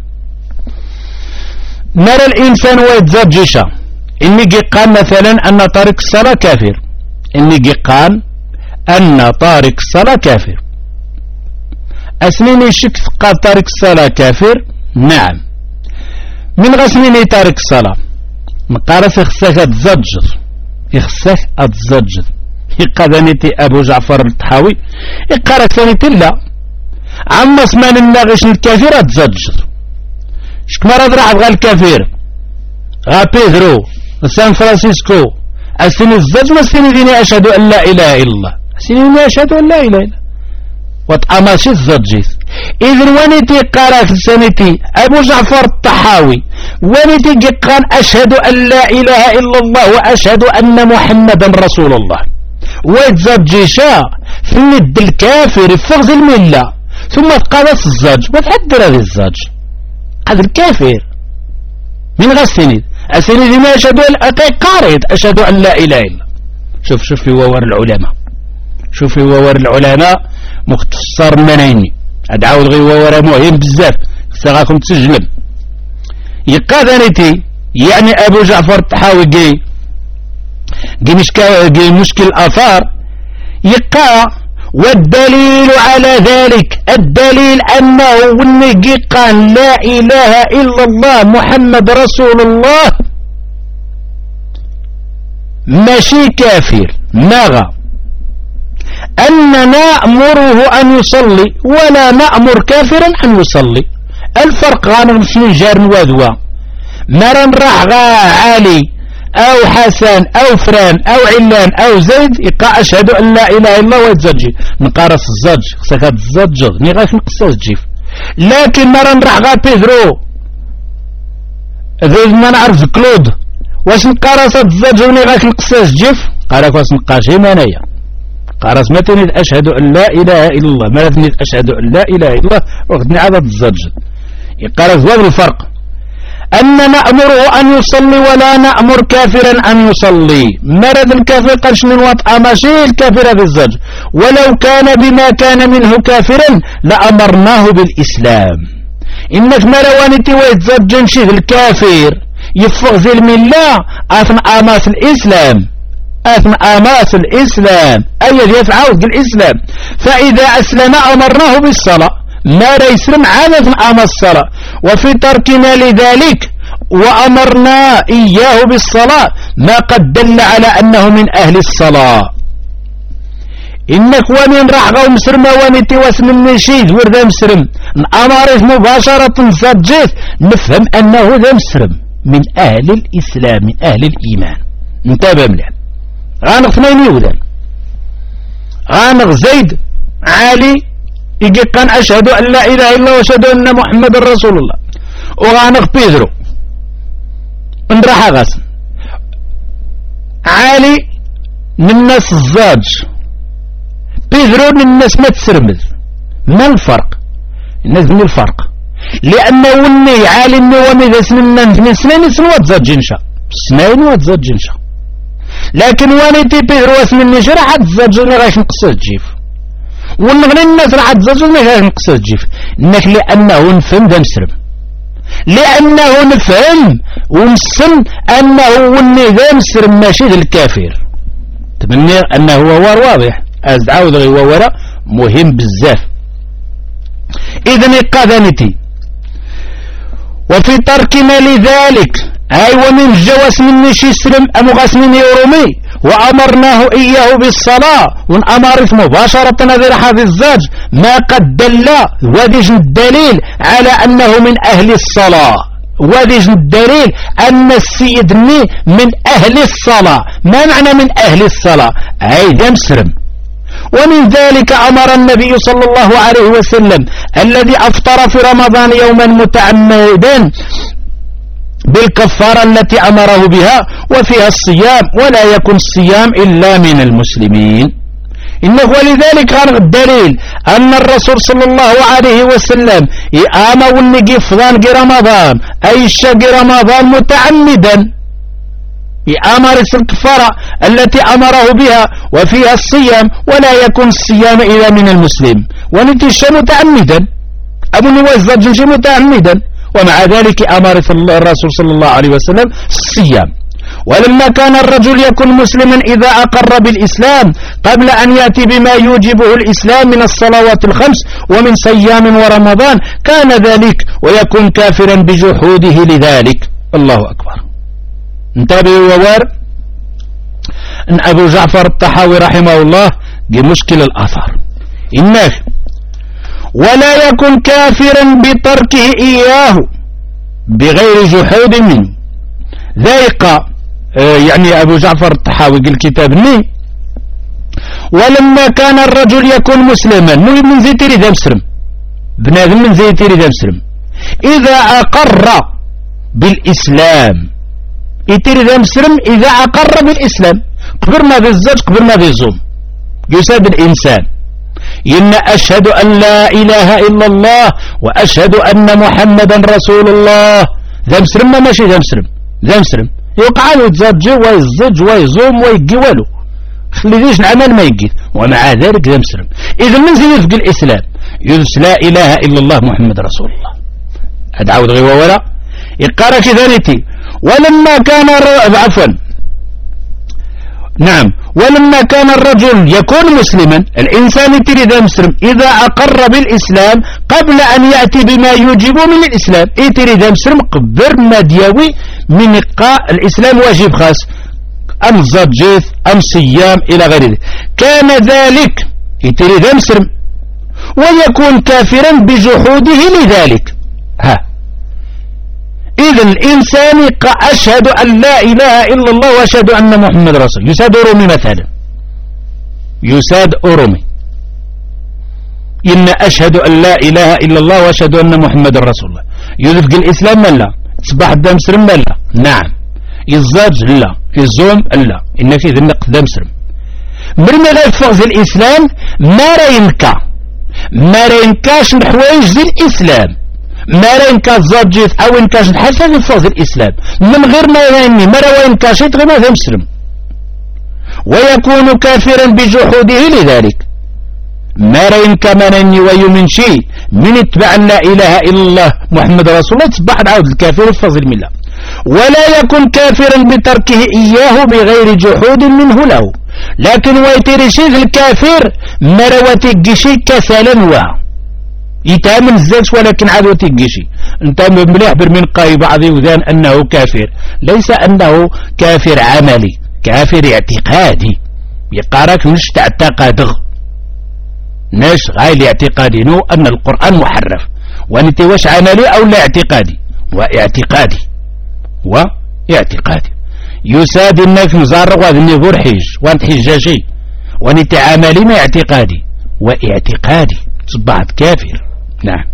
نرى الإنسان ويتزرجش إني قال مثلا أن طارق الصلاة كافر إني قال أن طارق الصلاة كافر أسنيني شك قال طارق الصلاة كافر نعم من غسنيني طارق الصلاة مقارس يخسك أتزجر يخسك أتزجر يقادنيتي أبو جعفر الطحاوي يقارك ثانيتي لا عما اسمان الناغش الكافر أتزجر شك مرض راح غا الكافر غا بيدرو سان فرانسيسكو أسني الزج ما أسني ديني أشهد أن لا إله إلا الله أسني ديني أشهد أن لا إله إلا وطعماشي الزجيس. إذن ونيتي قارك سنتي أبو جعفر الطحاوي ونيتي قال أشهد أن لا إله إلا الله وأشهد أن محمدا رسول الله ويتزجيشا في الند الكافر فغز الملة ثم تقالس الزج وتحدر هذا الزج هذا الكافر من غسني أسني ما أشهد قارئ أشهد أن لا إله إلا. شوف شوف في وور العلماء شوف في وور العلماء مختصر منيني أدعاود غي وور مهم بزاف ساغاكم تسجلم. يقاذنتي يعني أبو جعفر الطحاوي قي قي مشكل قي مشكل آثار يقا. والدليل على ذلك الدليل أنه ونجي قال لا إله إلا الله محمد رسول الله ماشي كافر ماغا أن نأمره أن يصلي ولا نأمر كافرا أن يصلي. الفرق غانا مسلم جار وذوى مرن راح غا علي أو حسن أو فران أو علان أو زيد يقع أشهد أن لا إله إلا الله ويتزجي نقارس الزج خسكات الزج نغاك نقصاص جيف لكن مرة نروح غا بيدرو ذي ما نعرف كلود واش نقارص الزجوني غاك نقصاش جيف قالك واش نقاشي مانايا قارص ما تنيد أشهد أن لا إله إلا الله ما تنيد أشهد أن لا إله إلا الله وقتني عدد الزجد قارص هذا الفرق أن نأمره أن يصلي ولا نأمر كافرا أن يصلي مرض الكافر قالش من وطأ ماشي الكافر بالزج ولو كان بما كان منه كافرا لأمرناه بالإسلام إنك مروانتي ويتزجن شيء الكافر يفغ زي الملة أثنى آماس الإسلام أثنى آماس الإسلام أي يفعل الإسلام فإذا أسلم أمرناه بالصلاة ما يسلم عادة آماس الصلاة وفي تركنا لذلك وأمرنا إياه بالصلاة ما قد دل على أنه من أهل الصلاة إنك ومن راح غو مسرم وانتي واسم النشيد ورد مسرم أمارس مباشرة سجيث نفهم أنه ذا مسرم من أهل الإسلام من أهل الإيمان انتبه مليح غانغ اثنين يودان غانغ زيد عالي يجي كان أشهد أن لا إله إلا الله وأشهد أن محمد رسول الله وغانغ بيدرو انراح غاسم عالي من الناس الزاج بيدرو من الناس ما تسرمذ ما الفرق الناس من الفرق لأنه وني عالي النوامي ذا سنين من سنين سنوات زاد جنشا سنين واتزاد جنشا لكن وانيتي بيدرو اسم النشا راح تزاد جنشا غاش نقصد جيف ونغني الناس راح تزاد جنشا غاش نقصد جيف انك لأنه نفهم ذا مسرم لأنه نفهم ونسم أنه وني ذا مسرم ماشي ذا الكافر تبني أنه هو واضح أز عاود غي وورا مهم بزاف إذن قادنتي وفي تركنا لذلك أي ومن جواس من نشي سلم أم غاسمين يورومي وأمرناه إياه بالصلاة ونأمرت مباشرة نذير هذا الزاج ما قد دل وديج الدليل على أنه من أهل الصلاة وديج الدليل أن السيد من أهل الصلاة ما معنى من أهل الصلاة أي دمسرم ومن ذلك أمر النبي صلى الله عليه وسلم الذي أفطر في رمضان يوما متعمدا بالكفارة التي أمره بها وفيها الصيام ولا يكون الصيام إلا من المسلمين إنه ولذلك كان الدليل أن الرسول صلى الله عليه وسلم يآمى والنقي فضان رمضان أي شق رمضان متعمدا أمر الكفارة التي أمره بها وفيها الصيام ولا يكون الصيام إلا من المسلم ونتيش متعمدا أبو نوزج متعمدا ومع ذلك أمر الرسول صلى الله عليه وسلم الصيام ولما كان الرجل يكون مسلما إذا أقر بالإسلام قبل أن يأتي بما يوجبه الإسلام من الصلوات الخمس ومن صيام ورمضان كان ذلك ويكون كافرا بجحوده لذلك الله أكبر انتبهوا ووار ان ابو جعفر الطحاوي رحمه الله دي مشكل الاثار انه ولا يكن كافرا بتركه اياه بغير جحود منه ذلك آه يعني ابو جعفر الطحاوي قال كتاب ني ولما كان الرجل يكون مسلما من زي تريد مسلم بنادم من زي تريد مسلم اذا اقر بالاسلام يتيري ذا مسلم إذا أقر بالإسلام قبر ما بالزج قبر ما بالزوم يساد الإنسان إن أشهد أن لا إله إلا الله وأشهد أن محمدا رسول الله ذا مسلم ما ماشي ذا مسلم ذا مسلم يوقع له يتزج ويزج ويزوم ويجي والو خلي ذيش العمل ما يجي ومع ذلك ذا مسلم إذا من زي يفق الإسلام يدس لا إله إلا الله محمد رسول الله أدعو غير ولا يقرأ كذلك ولما كان عفوا نعم ولما كان الرجل يكون مسلما الإنسان تريد مسلم إذا أقر بالإسلام قبل أن يأتي بما يوجب من الإسلام تريد مسلم قبر ما ديوي من إقاء الإسلام واجب خاص أم زجيث أم صيام إلى غير ذلك كان ذلك تريد مسلم ويكون كافرا بجحوده لذلك ها إذا الإنسان أشهد أن لا إله إلا الله وأشهد أن محمد رسول يساد أرومي مثلا يساد أرومي إن أشهد أن لا إله إلا الله وأشهد أن محمد رسول الله يذفق الإسلام لا تصبح قدام مسلم لا نعم يزاج لا يزوم لا إن في ذنق قدام مسلم مرمي غير فغز الإسلام ما رينكا ما رينكاش الحوايج زي الإسلام ما رينكا الزاجيت أو إنكاش الحسن في فغز الإسلام من غير ما يريني ما رينكاش غير ما مسلم ويكون كافرا بجحوده لذلك ما رين كمانني ويؤمن شيء من اتبع لا إله إلا الله محمد رسول الله تصبح العود الكافر في فضل الملة ولا يكون كافرا بتركه إياه بغير جحود منه له لكن ويترشيد الكافر مروتي قشي كسلا وا يتامن الزاج ولكن عادوتي قشي انت مليح برمين قاي بعضي وذان أنه كافر ليس أنه كافر عملي كافر اعتقادي يقارك مش تعتقد ناس غاية الاعتقادي نو أن القرآن محرف وانت واش عملي أو لا اعتقادي واعتقادي واعتقادي يساد الناس مزارق وهذا اللي بور حيج وانت حجاجي وانت عملي ما اعتقادي واعتقادي صبحت كافر نعم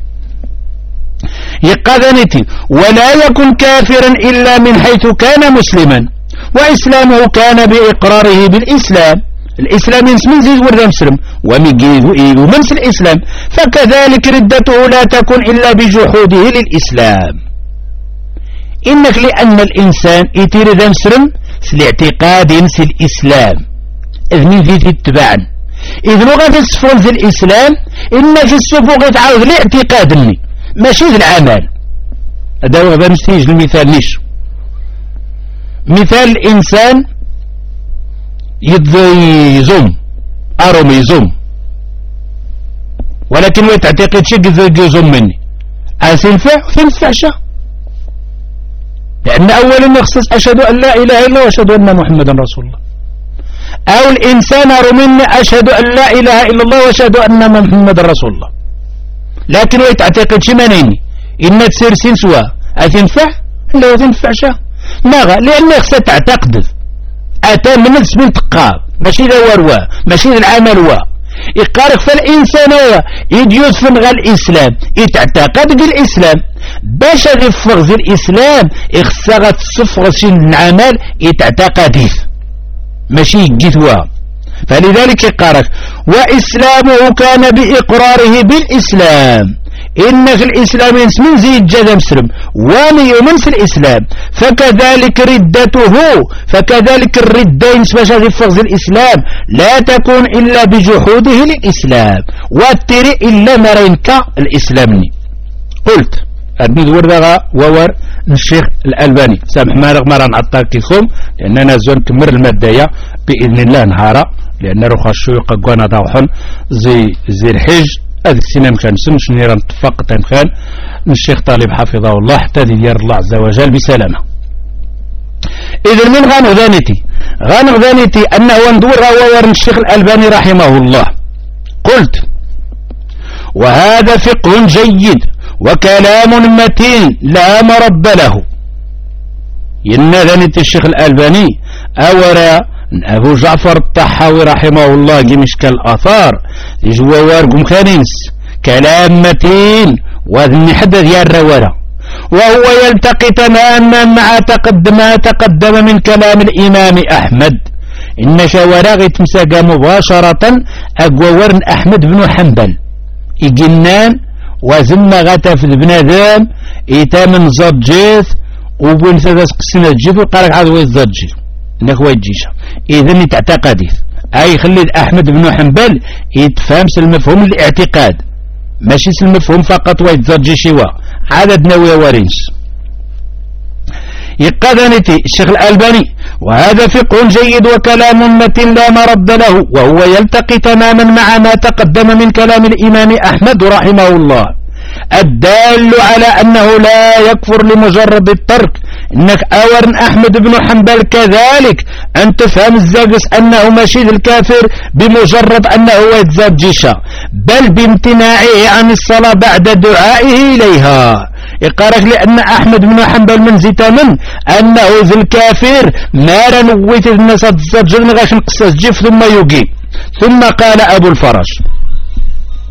يقاذنتي ولا يكن كافرا إلا من حيث كان مسلما وإسلامه كان بإقراره بالإسلام الإسلام ينسمن زيد ورد مسلم ومنس الإسلام فكذلك ردته لا تكون إلا بجحوده للإسلام إنك لأن الإنسان يتير ذا مسلم سالاعتقاد ينسي الإسلام إذ من ذي تتبعن إذ لغة السفون ذي الإسلام إنك السفون غتعاود الاعتقاد مني ماشي ذي العمل هذا هو بنستيج المثال نيش مثال الإنسان يزوم أروم يزوم ولكن هو تعتقد شيء قد يزوم مني أسنفع تنفعش لأن أولا يخصص أشهد أن لا إله إلا الله وأشهد أن محمدا رسول الله أو الإنسان أروم أشهد أن لا إله إلا الله وأشهد أن محمدا رسول الله لكن هو تعتقد شيء منيني إن تسير سين سوا أتنفع لا تنفعش ماذا لأن يخصص تعتقد أتى من اسم التقاب ماشي ذا وروا ماشي ذا العمل وا يقارك فالإنسان هو يديوز في غير الإسلام يتعتقد الإسلام باش يفرز الإسلام يخسر تصفر شين العمل يتعتقديه ماشي يجيثوا فلذلك يقارك وإسلامه كان بإقراره بالإسلام إن في الإسلام من زيد جدا مسلم ومن يمنس الإسلام فكذلك ردته فكذلك الردين سباشا في فغز الإسلام لا تكون إلا بجحوده للإسلام والتري إلا مرينك الإسلامني قلت أرميد وردغا وور الشيخ الألباني سامح ما رغم راه نعطاكيكم لأننا زون كمر المادية بإذن الله نهارا لأن روح الشيوق قوانا ضوحن زي زي الحج هذا السنة كان سنش نيران اتفاق تنخان الشيخ طالب حفظه الله حتى ديار الله عز وجل بسلامة إذن من غانغذانتي غانغذانتي أنه ندور وور الشيخ الألباني رحمه الله قلت وهذا فقه جيد وكلام متين لا مرد له إن ذنت الشيخ الألباني أورا أبو جعفر الطحاوي رحمه الله جمشك الآثار يجوار قم خانينس كلام متين وذن حدث يا الرورة وهو يلتقي تماما مع تقدم ما تقدم من كلام الإمام أحمد إن شوارغ تمسك مباشرة أقوى أحمد بن حنبل إجنان وزم غتف بنادم إتامن زجيث وبين ثلاث قسنة جيث وقالك هذا هو الزجيث انك هو يجيش اذن تعتقديه اي خلي احمد بن حنبل يتفهم المفهوم الاعتقاد ماشي المفهوم فقط ويتزرجي شوا عدد نووي ورينس يقذنتي الشيخ الألباني وهذا فقه جيد وكلام متين لا مرد له وهو يلتقي تماما مع ما تقدم من كلام الإمام أحمد رحمه الله الدال على أنه لا يكفر لمجرد الترك إنك أورن أحمد بن حنبل كذلك أن تفهم الزاقس أنه ماشي الكافر بمجرد أنه يتزوجيشا بل بامتناعه عن الصلاة بعد دعائه إليها يقارك لأن أحمد بن حنبل من زيتامن أنه ذي الكافر ما رنويت الناس تزوجن غاش نقصص جيف ثم يجي ثم قال أبو الفرج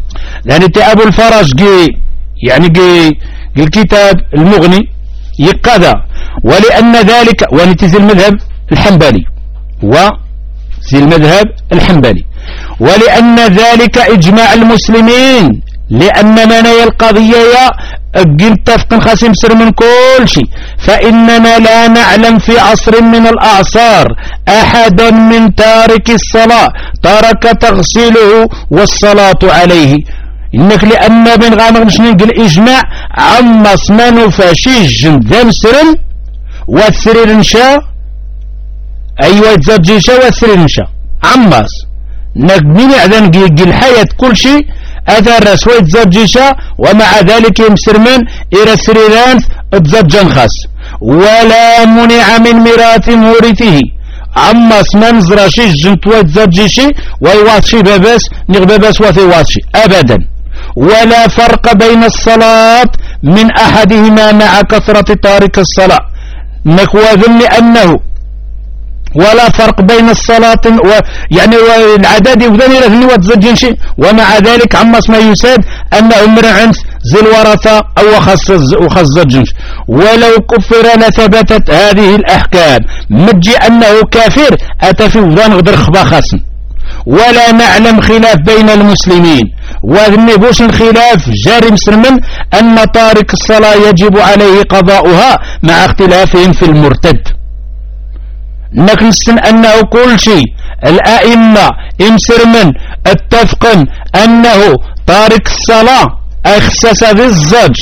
يعني تي أبو الفرج جي يعني جي الكتاب المغني يقضى ولأن ذلك ونتزي المذهب الحنبلي وزي المذهب الحنبلي ولأن ذلك إجماع المسلمين لأن منايا القضية اتفق خاسم سر من كل شيء فإننا لا نعلم في عصر من الأعصار أحدا من تارك الصلاة ترك تغسيله والصلاة عليه إنك لأن من غامر مش ننقل إجماع عما صمانو فاشيج ذا مسرن والسرير نشا أيوة تزرجيشا والسرير نشا عماس نقبين عدن قيق الحياة كل شيء أثر سويت زرجيشا ومع ذلك يمسرمن إلى السريران تزرجن خاص ولا منع من ميراث مورثه عما اسمان زراشي جنتوات زرجيشي ويواتشي باباس نغباباس واتي واتشي أبدا ولا فرق بين الصلاة من أحدهما مع كثرة تارك الصلاة نكوى ذن أنه ولا فرق بين الصلاة و يعني والعدد وذني لذني وتزجنشي ومع ذلك عما اسمه يساد أنه مرعنس زي الورثة أو خص وخصجنش ولو كفر لثبتت هذه الأحكام مجي أنه كافر أتفي وذن غدر خبا خاصن ولا نعلم خلاف بين المسلمين وذني بوش الخلاف جاري مسلمن أن تارك الصلاة يجب عليه قضاؤها مع اختلافهم في المرتد نكنسن أنه كل شيء الأئمة إمسرمن اتفقن أنه تارك الصلاة أخسس ذي الزج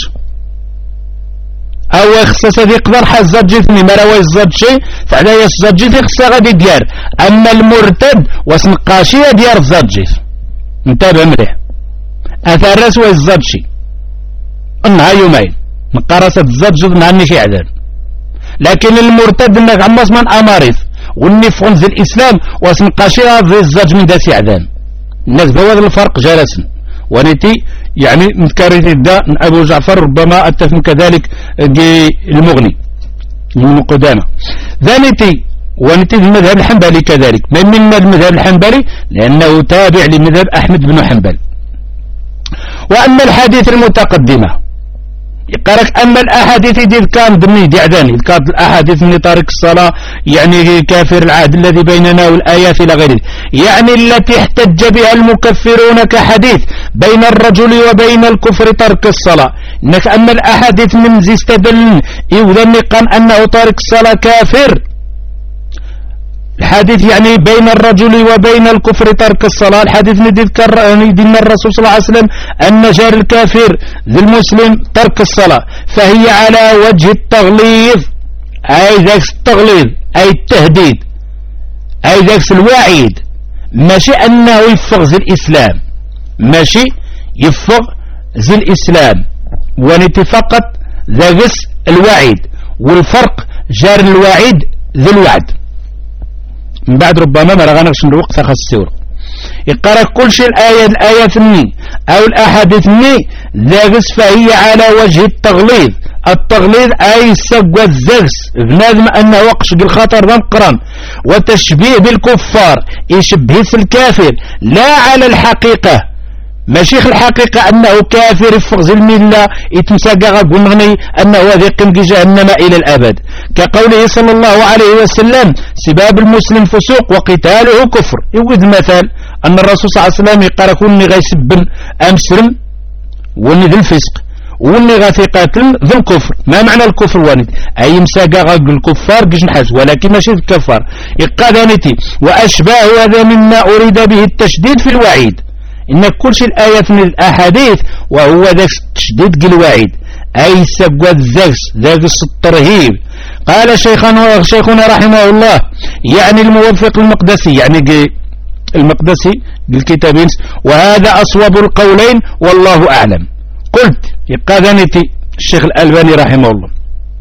أو أخسس ذي قدر حزج ثني مروي الزج شيء فعلا يسزج ذي خسا غدي ديار أما المرتد وسنقاشية ديار الزج انتبه مليح أثار رسوي الزج شيء انها يومين مقارسة الزج نعني في عدن لكن المرتد انك عم اسمان امارث والنفون ذي الاسلام واسم قاشيها ذي الزج من داسي عدان الناس بواد الفرق جالسا ونتي يعني متكرر الداء ابو جعفر ربما اتفق كذلك المغني من قدامى ذانتي ونتي المذهب الحنبلي كذلك من من المذهب الحنبلي لانه تابع لمذهب احمد بن حنبل واما الحديث المتقدمه يقارك أما الأحاديث دي كان ضمني دي عداني كانت الأحاديث من تارك الصلاة يعني كافر العهد الذي بيننا والآيات إلى غيره يعني التي احتج بها المكفرون كحديث بين الرجل وبين الكفر ترك الصلاة إنك أما الأحاديث من زي استدل يوذني قان أنه تارك الصلاة كافر الحديث يعني بين الرجل وبين الكفر ترك الصلاة الحديث ندذكر دين الرسول صلى الله عليه وسلم أن جار الكافر ذي المسلم ترك الصلاة فهي على وجه التغليظ أي ذاك التغليظ أي التهديد أي ذاك الوعيد ماشي أنه يفق ذي الإسلام ماشي يفق ذي الإسلام ونتفقط ذاك الوعيد والفرق جار الوعيد ذي الوعد من بعد ربما ما رغناش الوقت خاص السورة يقرأ كل شيء الآية الآية مني أو الأحاديث مني ذاكس فهي على وجه التغليظ التغليظ أي سقوى الزغس بنادم أنه وقش بالخطر ذنقرا وتشبيه بالكفار يشبه الكافر لا على الحقيقة ماشي الحقيقة أنه كافر يفغز الملة يتمساقا قلنغني أنه ذيقم جهنم إلى الأبد كقوله صلى الله عليه وسلم سباب المسلم فسوق وقتاله كفر يوجد مثال أن الرسول صلى الله عليه وسلم يقال كوني غيسبن أمسلم وني ذي الفسق وني غاثي قاتل ذي الكفر ما معنى الكفر وانت أي مساقا الكفار قش نحس ولكن ماشي الكفار يقال وأشباه هذا مما أريد به التشديد في الوعيد إن كل شيء الآية من الأحاديث وهو ذاك التشديد الوعيد أي سبقى ذاك ذاك الترهيب قال شيخنا شيخنا رحمه الله يعني الموفق المقدسي يعني المقدسي بالكتابين وهذا أصوب القولين والله أعلم قلت يبقى ذنتي الشيخ الألباني رحمه الله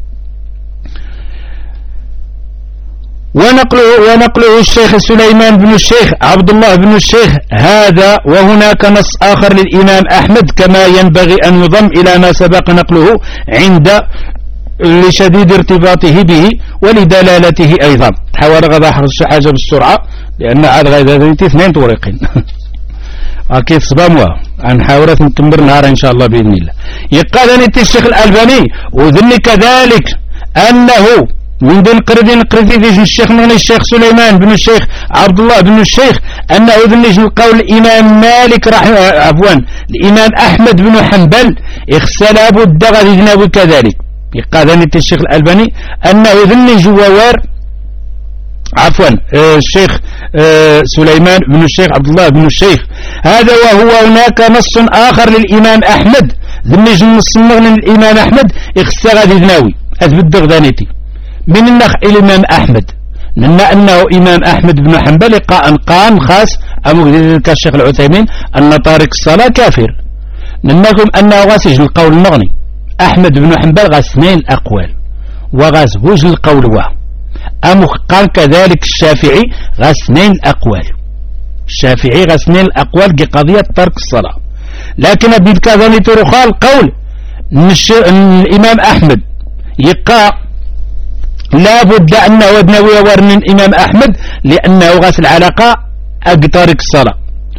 ونقله, ونقله الشيخ سليمان بن الشيخ عبد الله بن الشيخ هذا وهناك نص آخر للإمام أحمد كما ينبغي أن يضم إلى ما سبق نقله عند لشديد ارتباطه به ولدلالته أيضا حاول غضا حاجة بالسرعة لأن عاد غير اثنين طريقين أكيد صباموا نحاول نكمل نهار إن شاء الله بإذن الله. يقال أن الشيخ الألباني وذن كذلك أنه من بين قردين قردين الشيخ من الشيخ سليمان بن الشيخ عبد الله بن الشيخ أنه ذن القول الإمام مالك رحمه عفوا الإمام أحمد بن حنبل اغسل بد غادي كذلك. يقال أن الشيخ الألباني أنه ذن جوار عفوا الشيخ سليمان بن الشيخ عبد الله بن الشيخ هذا. وهو هناك نص آخر للإمام أحمد ذنج النص من الإمام أحمد اغسل غادي ذناوي أثبت غدانيتي من النخ الإمام أحمد لما أنه إمام أحمد بن حنبل قان قام خاص أمو كالشيخ العثيمين أن طارق الصلاة كافر ننكم أنه غاسج القول المغني أحمد بن حنبل غاس اثنين أقوال وغاس وجه القول واه أمو قال كذلك الشافعي غاس اثنين أقوال الشافعي غاس اثنين الأقوال قضية ترك الصلاة. لكن أبيد كذلك ترخى القول الإمام أحمد يقع لا بد أنه ودنوي ورن الإمام أحمد لأنه غاس العلاقة أقتارك الصلاة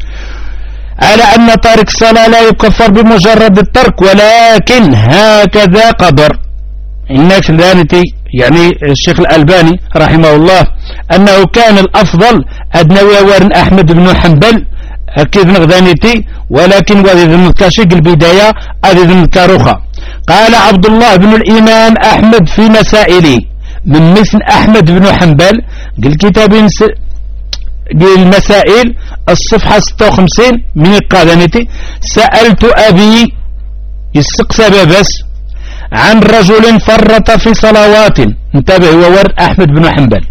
على أن تارك الصلاة لا يكفر بمجرد الترك ولكن هكذا قدر إنك ذانتي يعني الشيخ الألباني رحمه الله أنه كان الأفضل أدنوي ورن أحمد بن حنبل أكيد نغذانيتي ولكن وذي المتكاشق البداية أذي المتكاروخة. قال عبد الله بن الإمام أحمد في مسائله من مثل أحمد بن حنبل قل كتابين المسائل الصفحة ستة وخمسين من القادنتي سألت أبي يستقسى بس عن رجل فرط في صلوات انتبه وورد أحمد بن حنبل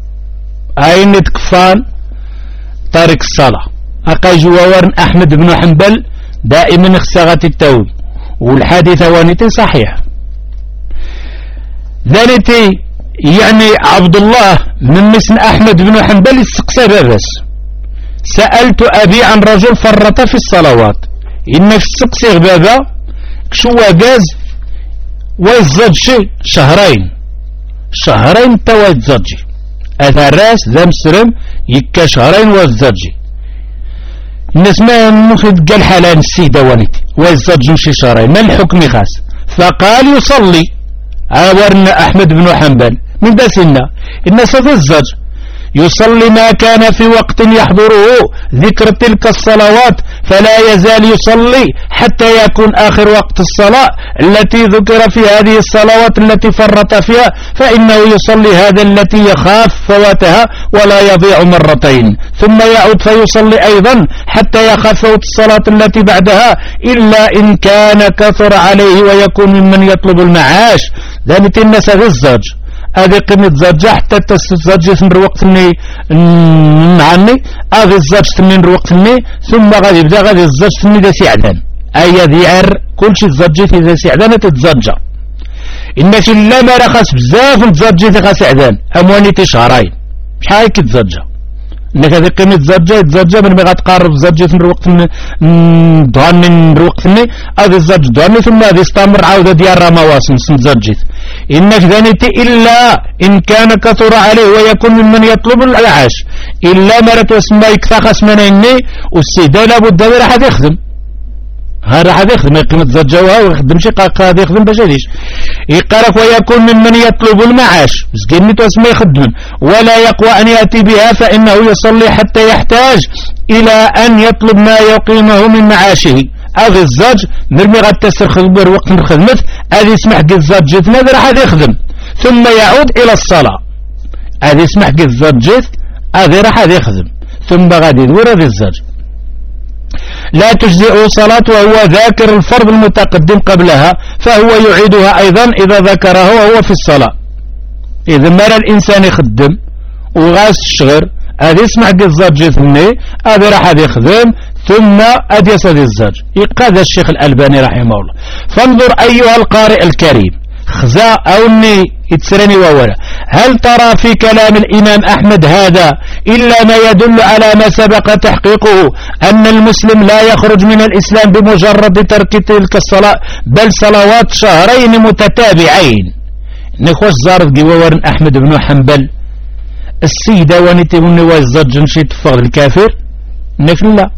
أين تكفان تارك الصلاة أقاج وورد أحمد بن حنبل دائما اخسغت التوب والحادثة وانتي صحيح ذانتي يعني عبد الله من مثل أحمد بن حنبل استقسى بس سألت أبي عن رجل فرط في الصلوات إنك استقسى بابا كشوا جاز ويزاد شيء شهرين شهرين توا يتزادجي هذا الراس ذا مسرم يكا شهرين ويزادجي الناس ما ناخذ قال حالان السيدة وانتي ويزادجي شي شهرين ما الحكم خاص فقال يصلي أورنا أحمد بن حنبل من بسنا الناس تزج يصلي ما كان في وقت يحضره ذكر تلك الصلوات فلا يزال يصلي حتى يكون آخر وقت الصلاة التي ذكر في هذه الصلوات التي فرط فيها فإنه يصلي هذا التي يخاف فواتها ولا يضيع مرتين ثم يعود فيصلي أيضا حتى يخاف فوت الصلاة التي بعدها إلا إن كان كثر عليه ويكون ممن يطلب المعاش ذلك الناس الزج هذه قيمة زجة حتى تزجت من الوقت اللي نعني هذه الزجت من الوقت اللي ثم غادي يبدا غادي الزجت من ذا سعدان أي ذيعر كل شيء تزجت ذا سعدان تتزجى إنك إلا ما رخص بزاف تزجت ذا سعدان أمواني تشهرين شحال هيك تزجى إنك هذه قيمة زجة يتزجى من ما غتقارب زجت من الوقت دهان من الوقت اللي هذه الزج دهان ثم هذه استمر عودة ديال رمواسم سنزجت إنك ذنيت إلا إن كان كثر عليه ويكون ممن يطلب العاش إلا مرت واسمه يكتخص من إني والسيدة لابد راح يخدم هذا راح يخدم قيمة زجوها ويخدم شي قاعد يخدم باش يديش يقارك ويكون ممن يطلب المعاش بس قيمة واسمه يخدم ولا يقوى أن يأتي بها فإنه يصلي حتى يحتاج إلى أن يطلب ما يقيمه من معاشه هذا الزاج مرمي غاد تسر خبر وقت الخدمة هذا يسمح قد الزاج جيتنا هذا راح يخدم ثم يعود إلى الصلاة هذا يسمح قد الزاج جيت هذا راح يخدم ثم غادي يدور هذا الزاج لا تجزئ صلاة وهو ذاكر الفرض المتقدم قبلها فهو يعيدها أيضا إذا ذكره وهو في الصلاة. إذا مر الإنسان يخدم وغاس الشغر هذا يسمح قد الزاج جيتني هذا راح يخدم ثم أديس هذا الزاج يقاد الشيخ الألباني رحمه الله. فانظر أيها القارئ الكريم خزاء أو أني يتسرني وولا هل ترى في كلام الإمام أحمد هذا إلا ما يدل على ما سبق تحقيقه أن المسلم لا يخرج من الإسلام بمجرد ترك تلك الصلاة بل صلوات شهرين متتابعين. نخوش زارت قوار أحمد بن حنبل السيدة ونتي ونواز زج نشي تفغ الكافر نفلا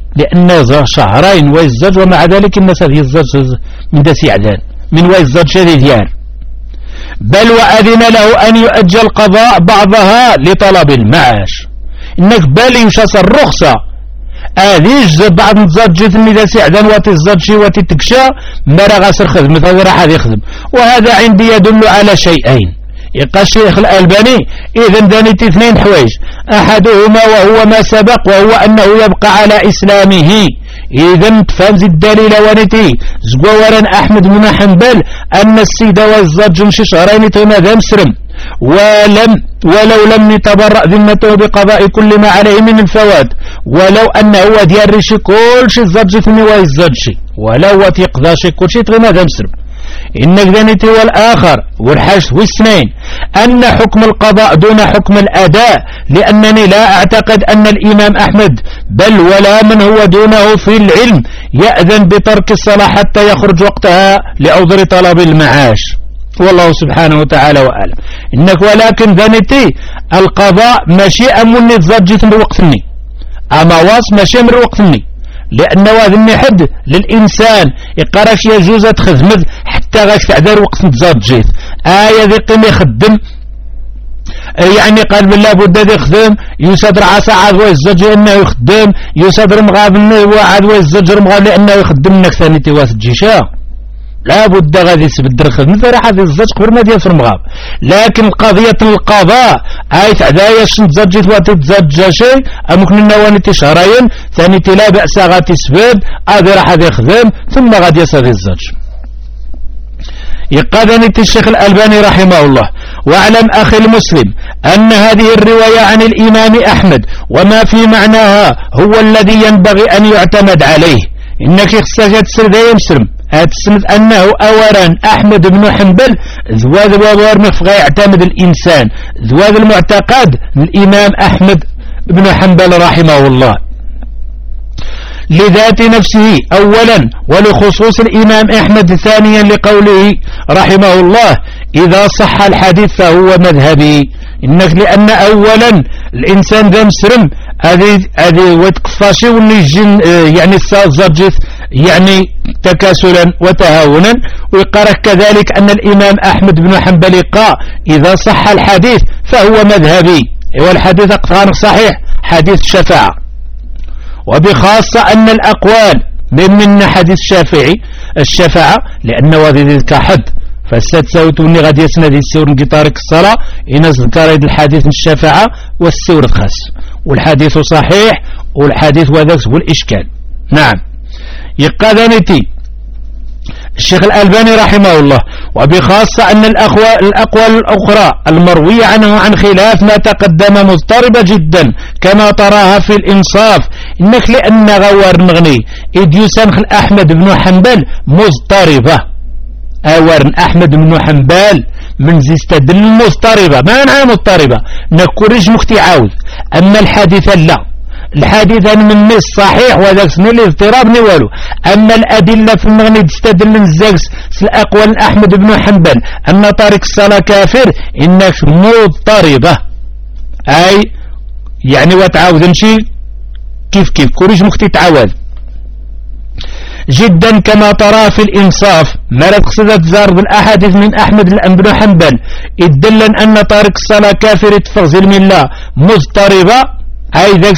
لأن شهرين ويزج ومع ذلك الناس هذه الزج من داس عدان من ويزج هذه ديار، بل وأذن له أن يؤجل قضاء بعضها لطلب المعاش. إنك بالي يشاس الرخصة هذيش بعض نتزجت من داس عدان وتزجي وتتكشى مرا غاسر خدم هذا راح يخدم. وهذا عندي يدل على شيئين. يبقى الشيخ الألباني إذن دانيت اثنين حوايج، أحدهما وهو ما سبق وهو أنه يبقى على إسلامه. إذن تفهم الدليل ونتي زقوارا أحمد بن حنبل أن السيدة والزج مشي شهرين تماذا مسرم ولم ولو لم يتبرأ ذمته بقضاء كل ما عليه من الفوات، ولو أنه هو ديال ريشي كل شي زجتني ويزجشي ولو يقضى شي كل شي تماذا مسرم. إنك ذنتي والآخر والحشد والسنين أن حكم القضاء دون حكم الأداء، لأنني لا أعتقد أن الإمام أحمد بل ولا من هو دونه في العلم يأذن بترك الصلاة حتى يخرج وقتها لعذر طلب المعاش، والله سبحانه وتعالى وأعلم. إنك ولكن ذنتي القضاء ماشي أمني تزجت من وقتني أما واس ماشي من وقتني، لأنه هذا حد للإنسان يقراش يجوز تخدمت حتى غاك تعذر وقت تزجيت آية ذي قيم يخدم يعني قال بالله بد يخدم يصدر عسى عاد ويزج انه يخدم يصدر مغاب انه وعاد ويزجر مغاب لانه يخدم انك ثاني تواس الجيشة لا بد غادي يسبدر خدمت راح هذه الزج قبل ما ديال في المغاب. لكن قضية القضاء اي تعدايا تزجت وتتزجى شيء ممكن النواني شهرين ثاني لا بأس غادي يسبد هذه راح هذا يخدم ثم غادي يصير الزج. يقادني الشيخ الألباني رحمه الله. واعلم أخي المسلم أن هذه الرواية عن الإمام أحمد وما في معناها هو الذي ينبغي أن يعتمد عليه. إنك خصك تسرد يمسرم أتسمد أنه أولا أحمد بن حنبل ذواد وضوار مفغى يعتمد الإنسان ذواد المعتقد الإمام أحمد بن حنبل رحمه الله لذات نفسه أولا، ولخصوص الإمام أحمد ثانيا لقوله رحمه الله إذا صح الحديث فهو مذهبي. إنك لأن أولا الإنسان ذا مسرم هذه هذه وتكفاشي واللي جن يعني الزجت يعني تكاسلا وتهاونا. ويقرأ كذلك أن الإمام أحمد بن حنبل قال إذا صح الحديث فهو مذهبي، والحديث أقطعان صحيح حديث شفاعة. وبخاصة أن الأقوال من من حديث الشافعي الشفاعة لأن هذا كحد فستسوتوني غادي يسند السور نقطارك الصلاة إن ذكر الحديث الشفاعة والسور الخاص والحديث صحيح والحديث وذاك هو الإشكال. نعم يقادنتي الشيخ الألباني رحمه الله. وبخاصة أن الأقوال الأخرى المروية عنه عن خلاف ما تقدم مضطربة جدا كما تراها في الإنصاف. إنك لأن غوار نغني إديوسان خل أحمد بن حنبل مضطربة أورن أحمد بن حنبل من زيستدل مضطربة ما نعم مضطربة نكورج مختي عاوذ. أما الحادثة لا الحادثة من مس صحيح وذاك سنة الاضطراب نوالو. أما الأدلة في المغني تستدل الزاكس الأقوال أحمد بن حنبل أن طارق الصلاة كافر إنك مضطربة أي يعني وتعاوذ نشي كيف كيف كوريج مختي تعاوذ جدا كما ترى في الإنصاف. ما تقصد تزار بالأحاديث من أحمد بن حنبل يدل أن طارق الصلاة كافر يتفغز الملة مضطربة أي ذاك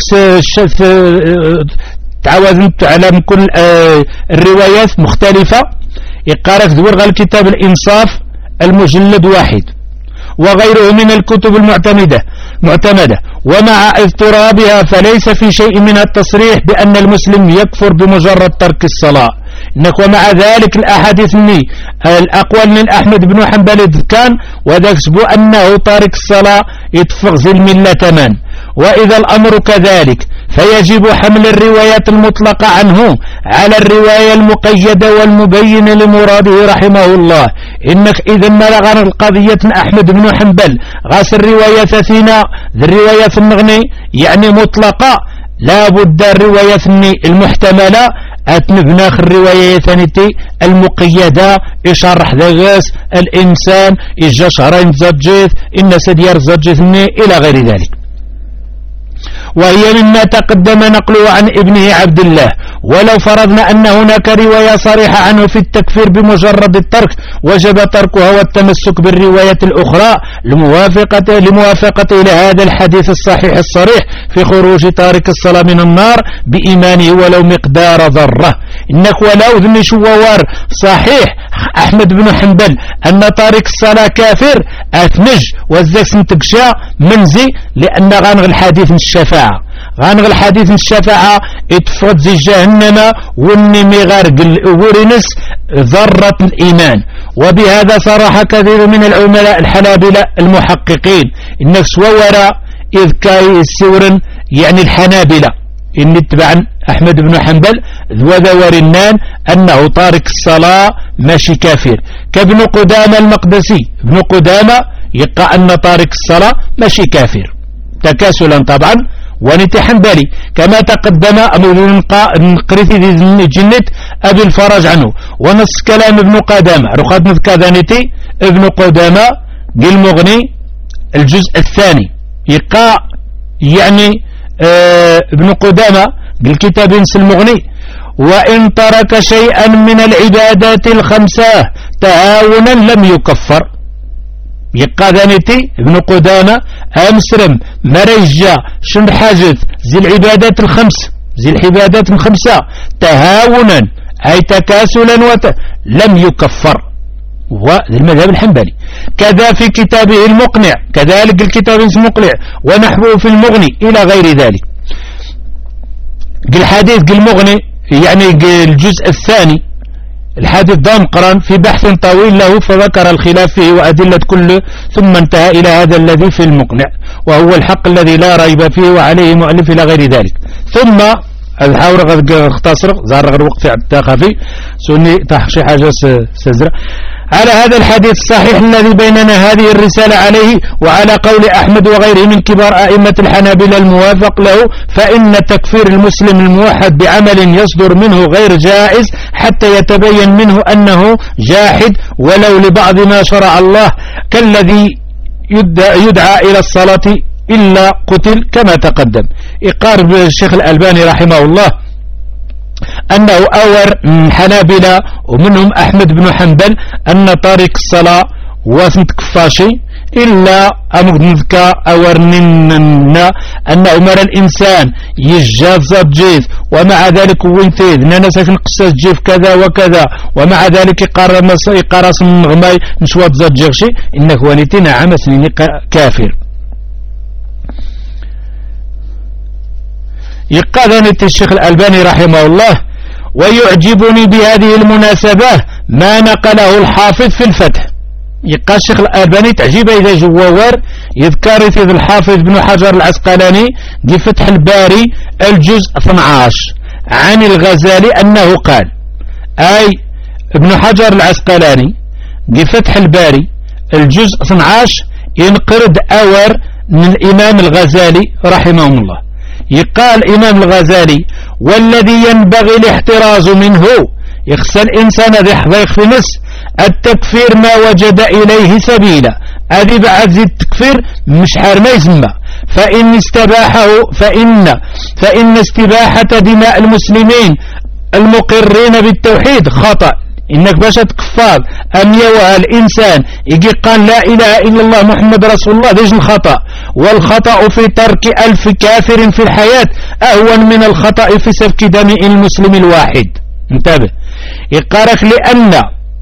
تعاوذت على من كل الروايات مختلفة. يقارك دور الكتاب الإنصاف المجلد واحد وغيره من الكتب المعتمدة معتمدة. ومع اضطرابها فليس في شيء من التصريح بأن المسلم يكفر بمجرد ترك الصلاة. إنك ومع ذلك الأحاديث مني الأقوال من أحمد بن حنبل كان وذاك سبو أنه تارك الصلاة يتفغز الملة تمام. وإذا الأمر كذلك فيجب حمل الروايات المطلقة عنه على الرواية المقيدة والمبينة لمراده رحمه الله. إنك إذا ما لغن القضية أحمد بن حنبل غاس الرواية ثينا الرواية المغني يعني مطلقة لا بد الرواية المحتملة أتنبناخ الرواية ثانيتي المقيدة يشرح ذاس الإنسان إجا شهرين زجيث إن سديار زجيث إلى غير ذلك. وهي مما تقدم نقله عن ابنه عبد الله. ولو فرضنا أن هناك رواية صريحة عنه في التكفير بمجرد الترك وجب تركها والتمسك بالرواية الأخرى لموافقة لموافقة إلى هذا الحديث الصحيح الصريح في خروج تارك الصلاة من النار بإيمانه ولو مقدار ذرة. إنك ولو ذني شوار صحيح أحمد بن حنبل أن تارك الصلاة كافر أثنج وزاك نتقشى منزي لأن غانغ الحديث من الشفاعة غانغ الحديث من الشفاعة اتفرد زي جهنم والنمي غارق ورنس ذرة الإيمان. وبهذا صرح كثير من العلماء الحنابلة المحققين إنك سوورا إذ كاي السورن يعني الحنابلة إن اتبع أحمد بن حنبل وذور النان أنه تارك الصلاة ماشي كافر كابن قدامة المقدسي. ابن قدامة يقع أن تارك الصلاة ماشي كافر تكاسلا طبعا ونتي حنبلي كما تقدم نقرثي ذي جنة أبي الفرج عنه ونص كلام ابن قدامة رقاد نذكذانتي ابن قدامة بالمغني الجزء الثاني يقع يعني اه ابن قدامة بالكتاب ينسى المغني وإن ترك شيئا من العبادات الخمسة تهاونا لم يكفر. يقع ذانيتي ابن قدامة أمسرم مرجع شن حاجث زي العبادات الخمس زي العبادات الخمسة تهاونا أي تكاسلا وت... لم يكفر والمذهب الحنبلي. كذا في كتابه المقنع كذلك الكتاب المقنع ونحوه في المغني إلى غير ذلك. الحديث المغني يعني الجزء الثاني الحديث ضام قران في بحث طويل له فذكر الخلاف فيه وأدلة كله ثم انتهى إلى هذا الذي في المقنع وهو الحق الذي لا ريب فيه وعليه مؤلف إلى غير ذلك. ثم الحاور قد اختصر زار الوقت التخفي سني تحشي حاجة سزرة على هذا الحديث الصحيح الذي بيننا هذه الرسالة عليه وعلى قول أحمد وغيره من كبار أئمة الحنابلة الموافق له فإن تكفير المسلم الموحد بعمل يصدر منه غير جائز حتى يتبين منه أنه جاحد ولو لبعض ما شرع الله كالذي يدعى إلى الصلاة إلا قتل كما تقدم. إقار الشيخ الألباني رحمه الله أنه أور من حنابلة ومنهم أحمد بن حنبل أن تارك الصلاة واسمت كفاشي إلا أمغنذك أورننا أنه مر الإنسان يجاف زاد جيف ومع ذلك وينتيذ نانا ساكن قصة جيف كذا وكذا ومع ذلك يقارس من غماي نشوات زاد جيغشي إنك ونتنا عام سنين كافر. يقال الشيخ الألباني رحمه الله ويعجبني بهذه المناسبة ما نقله الحافظ في الفتح. يقال الشيخ الألباني تعجب إذا جوار يذكر في الحافظ بن حجر العسقلاني في فتح الباري الجزء اثني عشر عن الغزالي أنه قال أي ابن حجر العسقلاني في فتح الباري الجزء اثني عشر ينقرد أور من الإمام الغزالي رحمه الله. يقال الإمام الغزالي والذي ينبغي الاحتراز منه يخسى الإنسان ذي حضيق في نس التكفير ما وجد إليه سبيلا أذي بعد زي التكفير مش حار ما يسمى فإن استباحه فإن فإن استباحة دماء المسلمين المقرين بالتوحيد خطأ. إنك باش تكفار أن يوها الإنسان يجي قال لا إله إلا الله محمد رسول الله ديج الخطأ والخطأ في ترك ألف كافر في الحياة أهون من الخطأ في سفك دم المسلم الواحد. انتبه يقارك لأن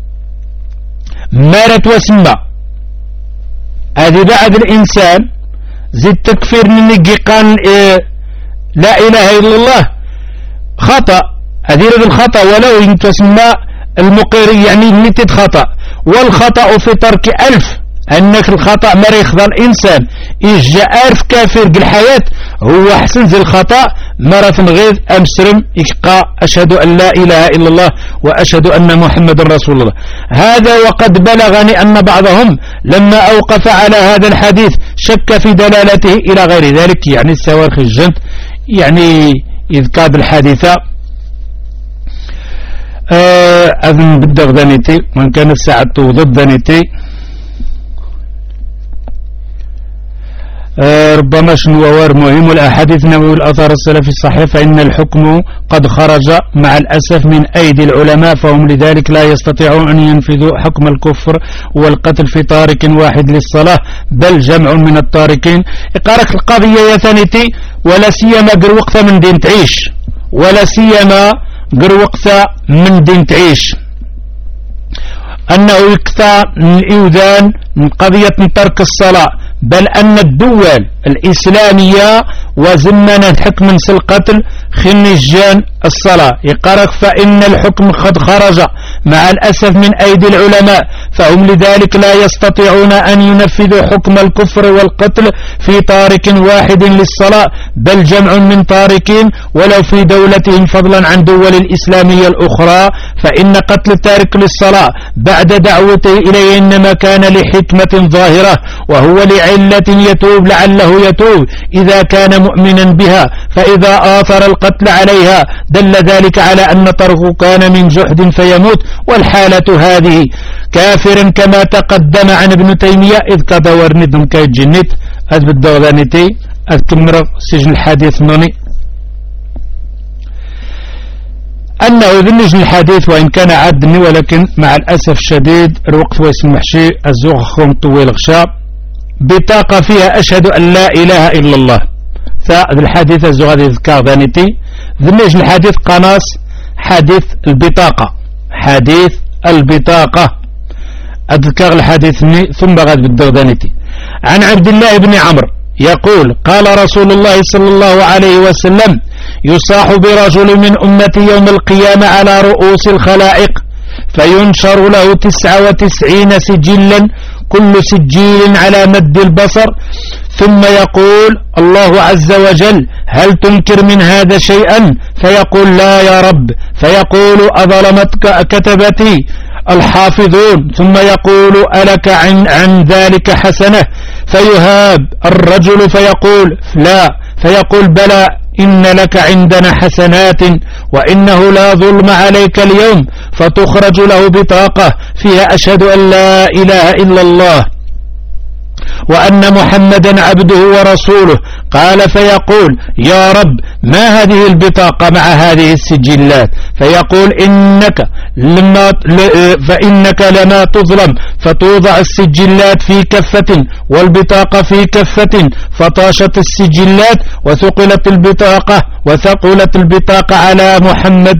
مارت وسمى هذه بعد الإنسان زي التكفير من يجي قال إيه لا إله إلا الله خطأ هذه الخطأ ولو تسمى المقر يعني نتد خطأ والخطأ في ترك ألف أنك الخطأ مريخ ذا الإنسان إجا ألف كافر بالحياة هو أحسن زي الخطأ مرة غيظ أمسرم إكقاء أشهد أن لا إله إلا الله وأشهد أن محمد رسول الله. هذا وقد بلغني أن بعضهم لما أوقف على هذا الحديث شك في دلالته إلى غير ذلك يعني السوارخ الجند يعني إذ كاد الحادثة أذن بدغ ذانيتي وإن كانت ساعته ضد ذانيتي آه ربما شنو وار مهم. والأحاديث النبوية والآثار السلف الصحيح فإن الحكم قد خرج مع الأسف من أيدي العلماء، فهم لذلك لا يستطيعون أن ينفذوا حكم الكفر والقتل في تارك واحد للصلاة، بل جمع من التاركين. إقارك القضية يا ثانيتي، ولا سيما قر وقتها من دين تعيش، ولا سيما قر وقتها من دين تعيش أنه يكثر من الإوذان من قضية ترك الصلاة، بل أن الدول الإسلامية وزمنت حكم القتل خنجان الصلاة. يقرأ فإن الحكم قد خرج مع الأسف من أيدي العلماء، فهم لذلك لا يستطيعون أن ينفذوا حكم الكفر والقتل في تارك واحد للصلاة، بل جمع من تاركين ولو في دولتهم، فضلا عن دول الإسلامية الأخرى. فإن قتل التارك للصلاة بعد دعوته إليه إنما كان لحكمة ظاهرة، وهو لعلة يتوب لعله يتوب إذا كان مؤمنا بها، فإذا آثر القتل عليها دل ذلك على أن تركه كان من جحد فيموت، والحالة هذه كافر كما تقدم عن ابن تيمية إذ كدور ندم كي جنت أذ بالدغدانتي أذ كمر سجن الحديث مني أنه ذنج الحديث وإن كان عدني، ولكن مع الأسف الشديد الوقت ويسمح شيء الزوخهم طويل غشاب بطاقة فيها أشهد أن لا إله إلا الله. فهذا الحديث الزغادي ذكر ذانيتي ذنج الحديث قناص حديث البطاقة، حديث البطاقة أذكر الحديث ثم غاد بالدغدانيتي. عن عبد الله بن عمرو يقول قال رسول الله صلى الله عليه وسلم يصاح برجل من أمتي يوم القيامة على رؤوس الخلائق، فينشر له تسعة وتسعين سجلا كل سجيل على مد البصر، ثم يقول الله عز وجل هل تنكر من هذا شيئا؟ فيقول لا يا رب، فيقول أظلمتك كتبتي الحافظون، ثم يقول ألك عن, عن ذلك حسنة؟ فيهاب الرجل فيقول لا، فيقول بلى إن لك عندنا حسنات وإنه لا ظلم عليك اليوم، فتخرج له بطاقة فيها أشهد أن لا إله إلا الله وأن محمدا عبده ورسوله. قال فيقول يا رب ما هذه البطاقة مع هذه السجلات؟ فيقول إنك لما فإنك لما تظلم، فتوضع السجلات في كفة والبطاقة في كفة، فطاشت السجلات وثقلت البطاقة وثقلت البطاقة على محمد.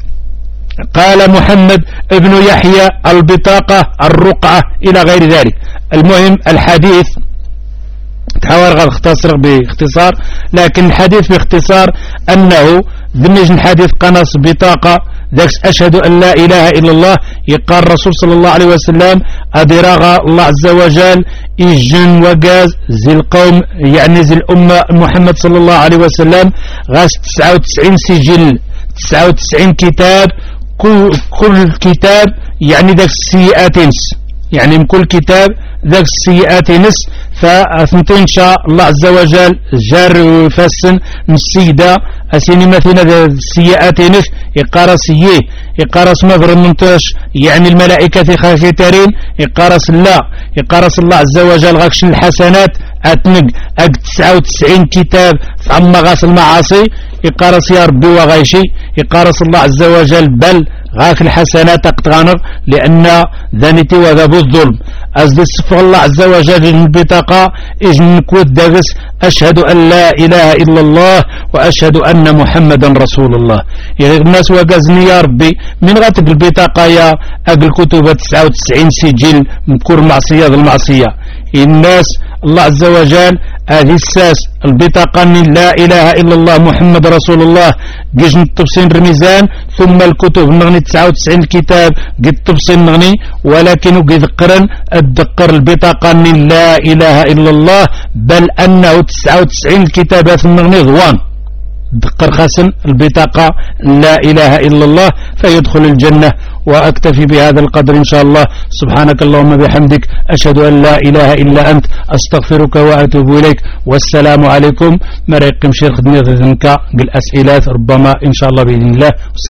قال محمد ابن يحيى البطاقة الرقعة إلى غير ذلك. المهم الحديث تحاول غير اختصر باختصار، لكن الحديث باختصار أنه ذنج الحديث قنص بطاقة ذاك أشهد أن لا إله إلا الله. يقال الرسول صلى الله عليه وسلم أدراغ الله عز وجل إجن وقاز زي القوم يعني زي الأمة محمد صلى الله عليه وسلم غاز تسعة وتسعين سجل تسعة وتسعين كتاب، كل, كل كتاب يعني ذاك السيئات نس، يعني من كل كتاب ذاك السيئات نس. فأثنتين شاء الله عز وجل جار ويفسن السيدة أسيني مثلا السيئات نس يقارس يه يقارس مبر المنتش يعني الملائكة خاكترين يقارس الله يقارس الله عز وجل غاكش الحسنات أتنق أك تسعة وتسعين كتاب عما غاس المعاصي يقارس يا ربي وغايشي يقارس الله عز وجل بل غاك الحسنات أقتغانر لأن ذانيتي وذاب الظلم أزد الصفر الله عز وجل البطاقة إجن كود داغس أشهد أن لا إله إلا الله وأشهد أن محمدا رسول الله. يعني الناس وقازني يا ربي من غاتب البطاقة يا أقل كتب تسعة وتسعين سجل من كل معصية ذو المعصية. الناس الله عز وجل هذه الساس البطاقة من لا إله إلا الله محمد رسول الله جيجن التبصين رميزان، ثم الكتب مغني تسعة وتسعين كتاب قد تبصين مغني، ولكن قد قرن الدقر البطاقة من لا إله إلا الله، بل أنه تسعة وتسعين كتابات مغني ضوان دقر خاسن البطاقة لا إله إلا الله فيدخل الجنة. وأكتفي بهذا القدر إن شاء الله. سبحانك اللهم بحمدك أشهد أن لا إله إلا أنت أستغفرك وأتوب إليك، والسلام عليكم. مريقم شيخ خدمة ذنك بالأسئلة ربما إن شاء الله بإذن الله.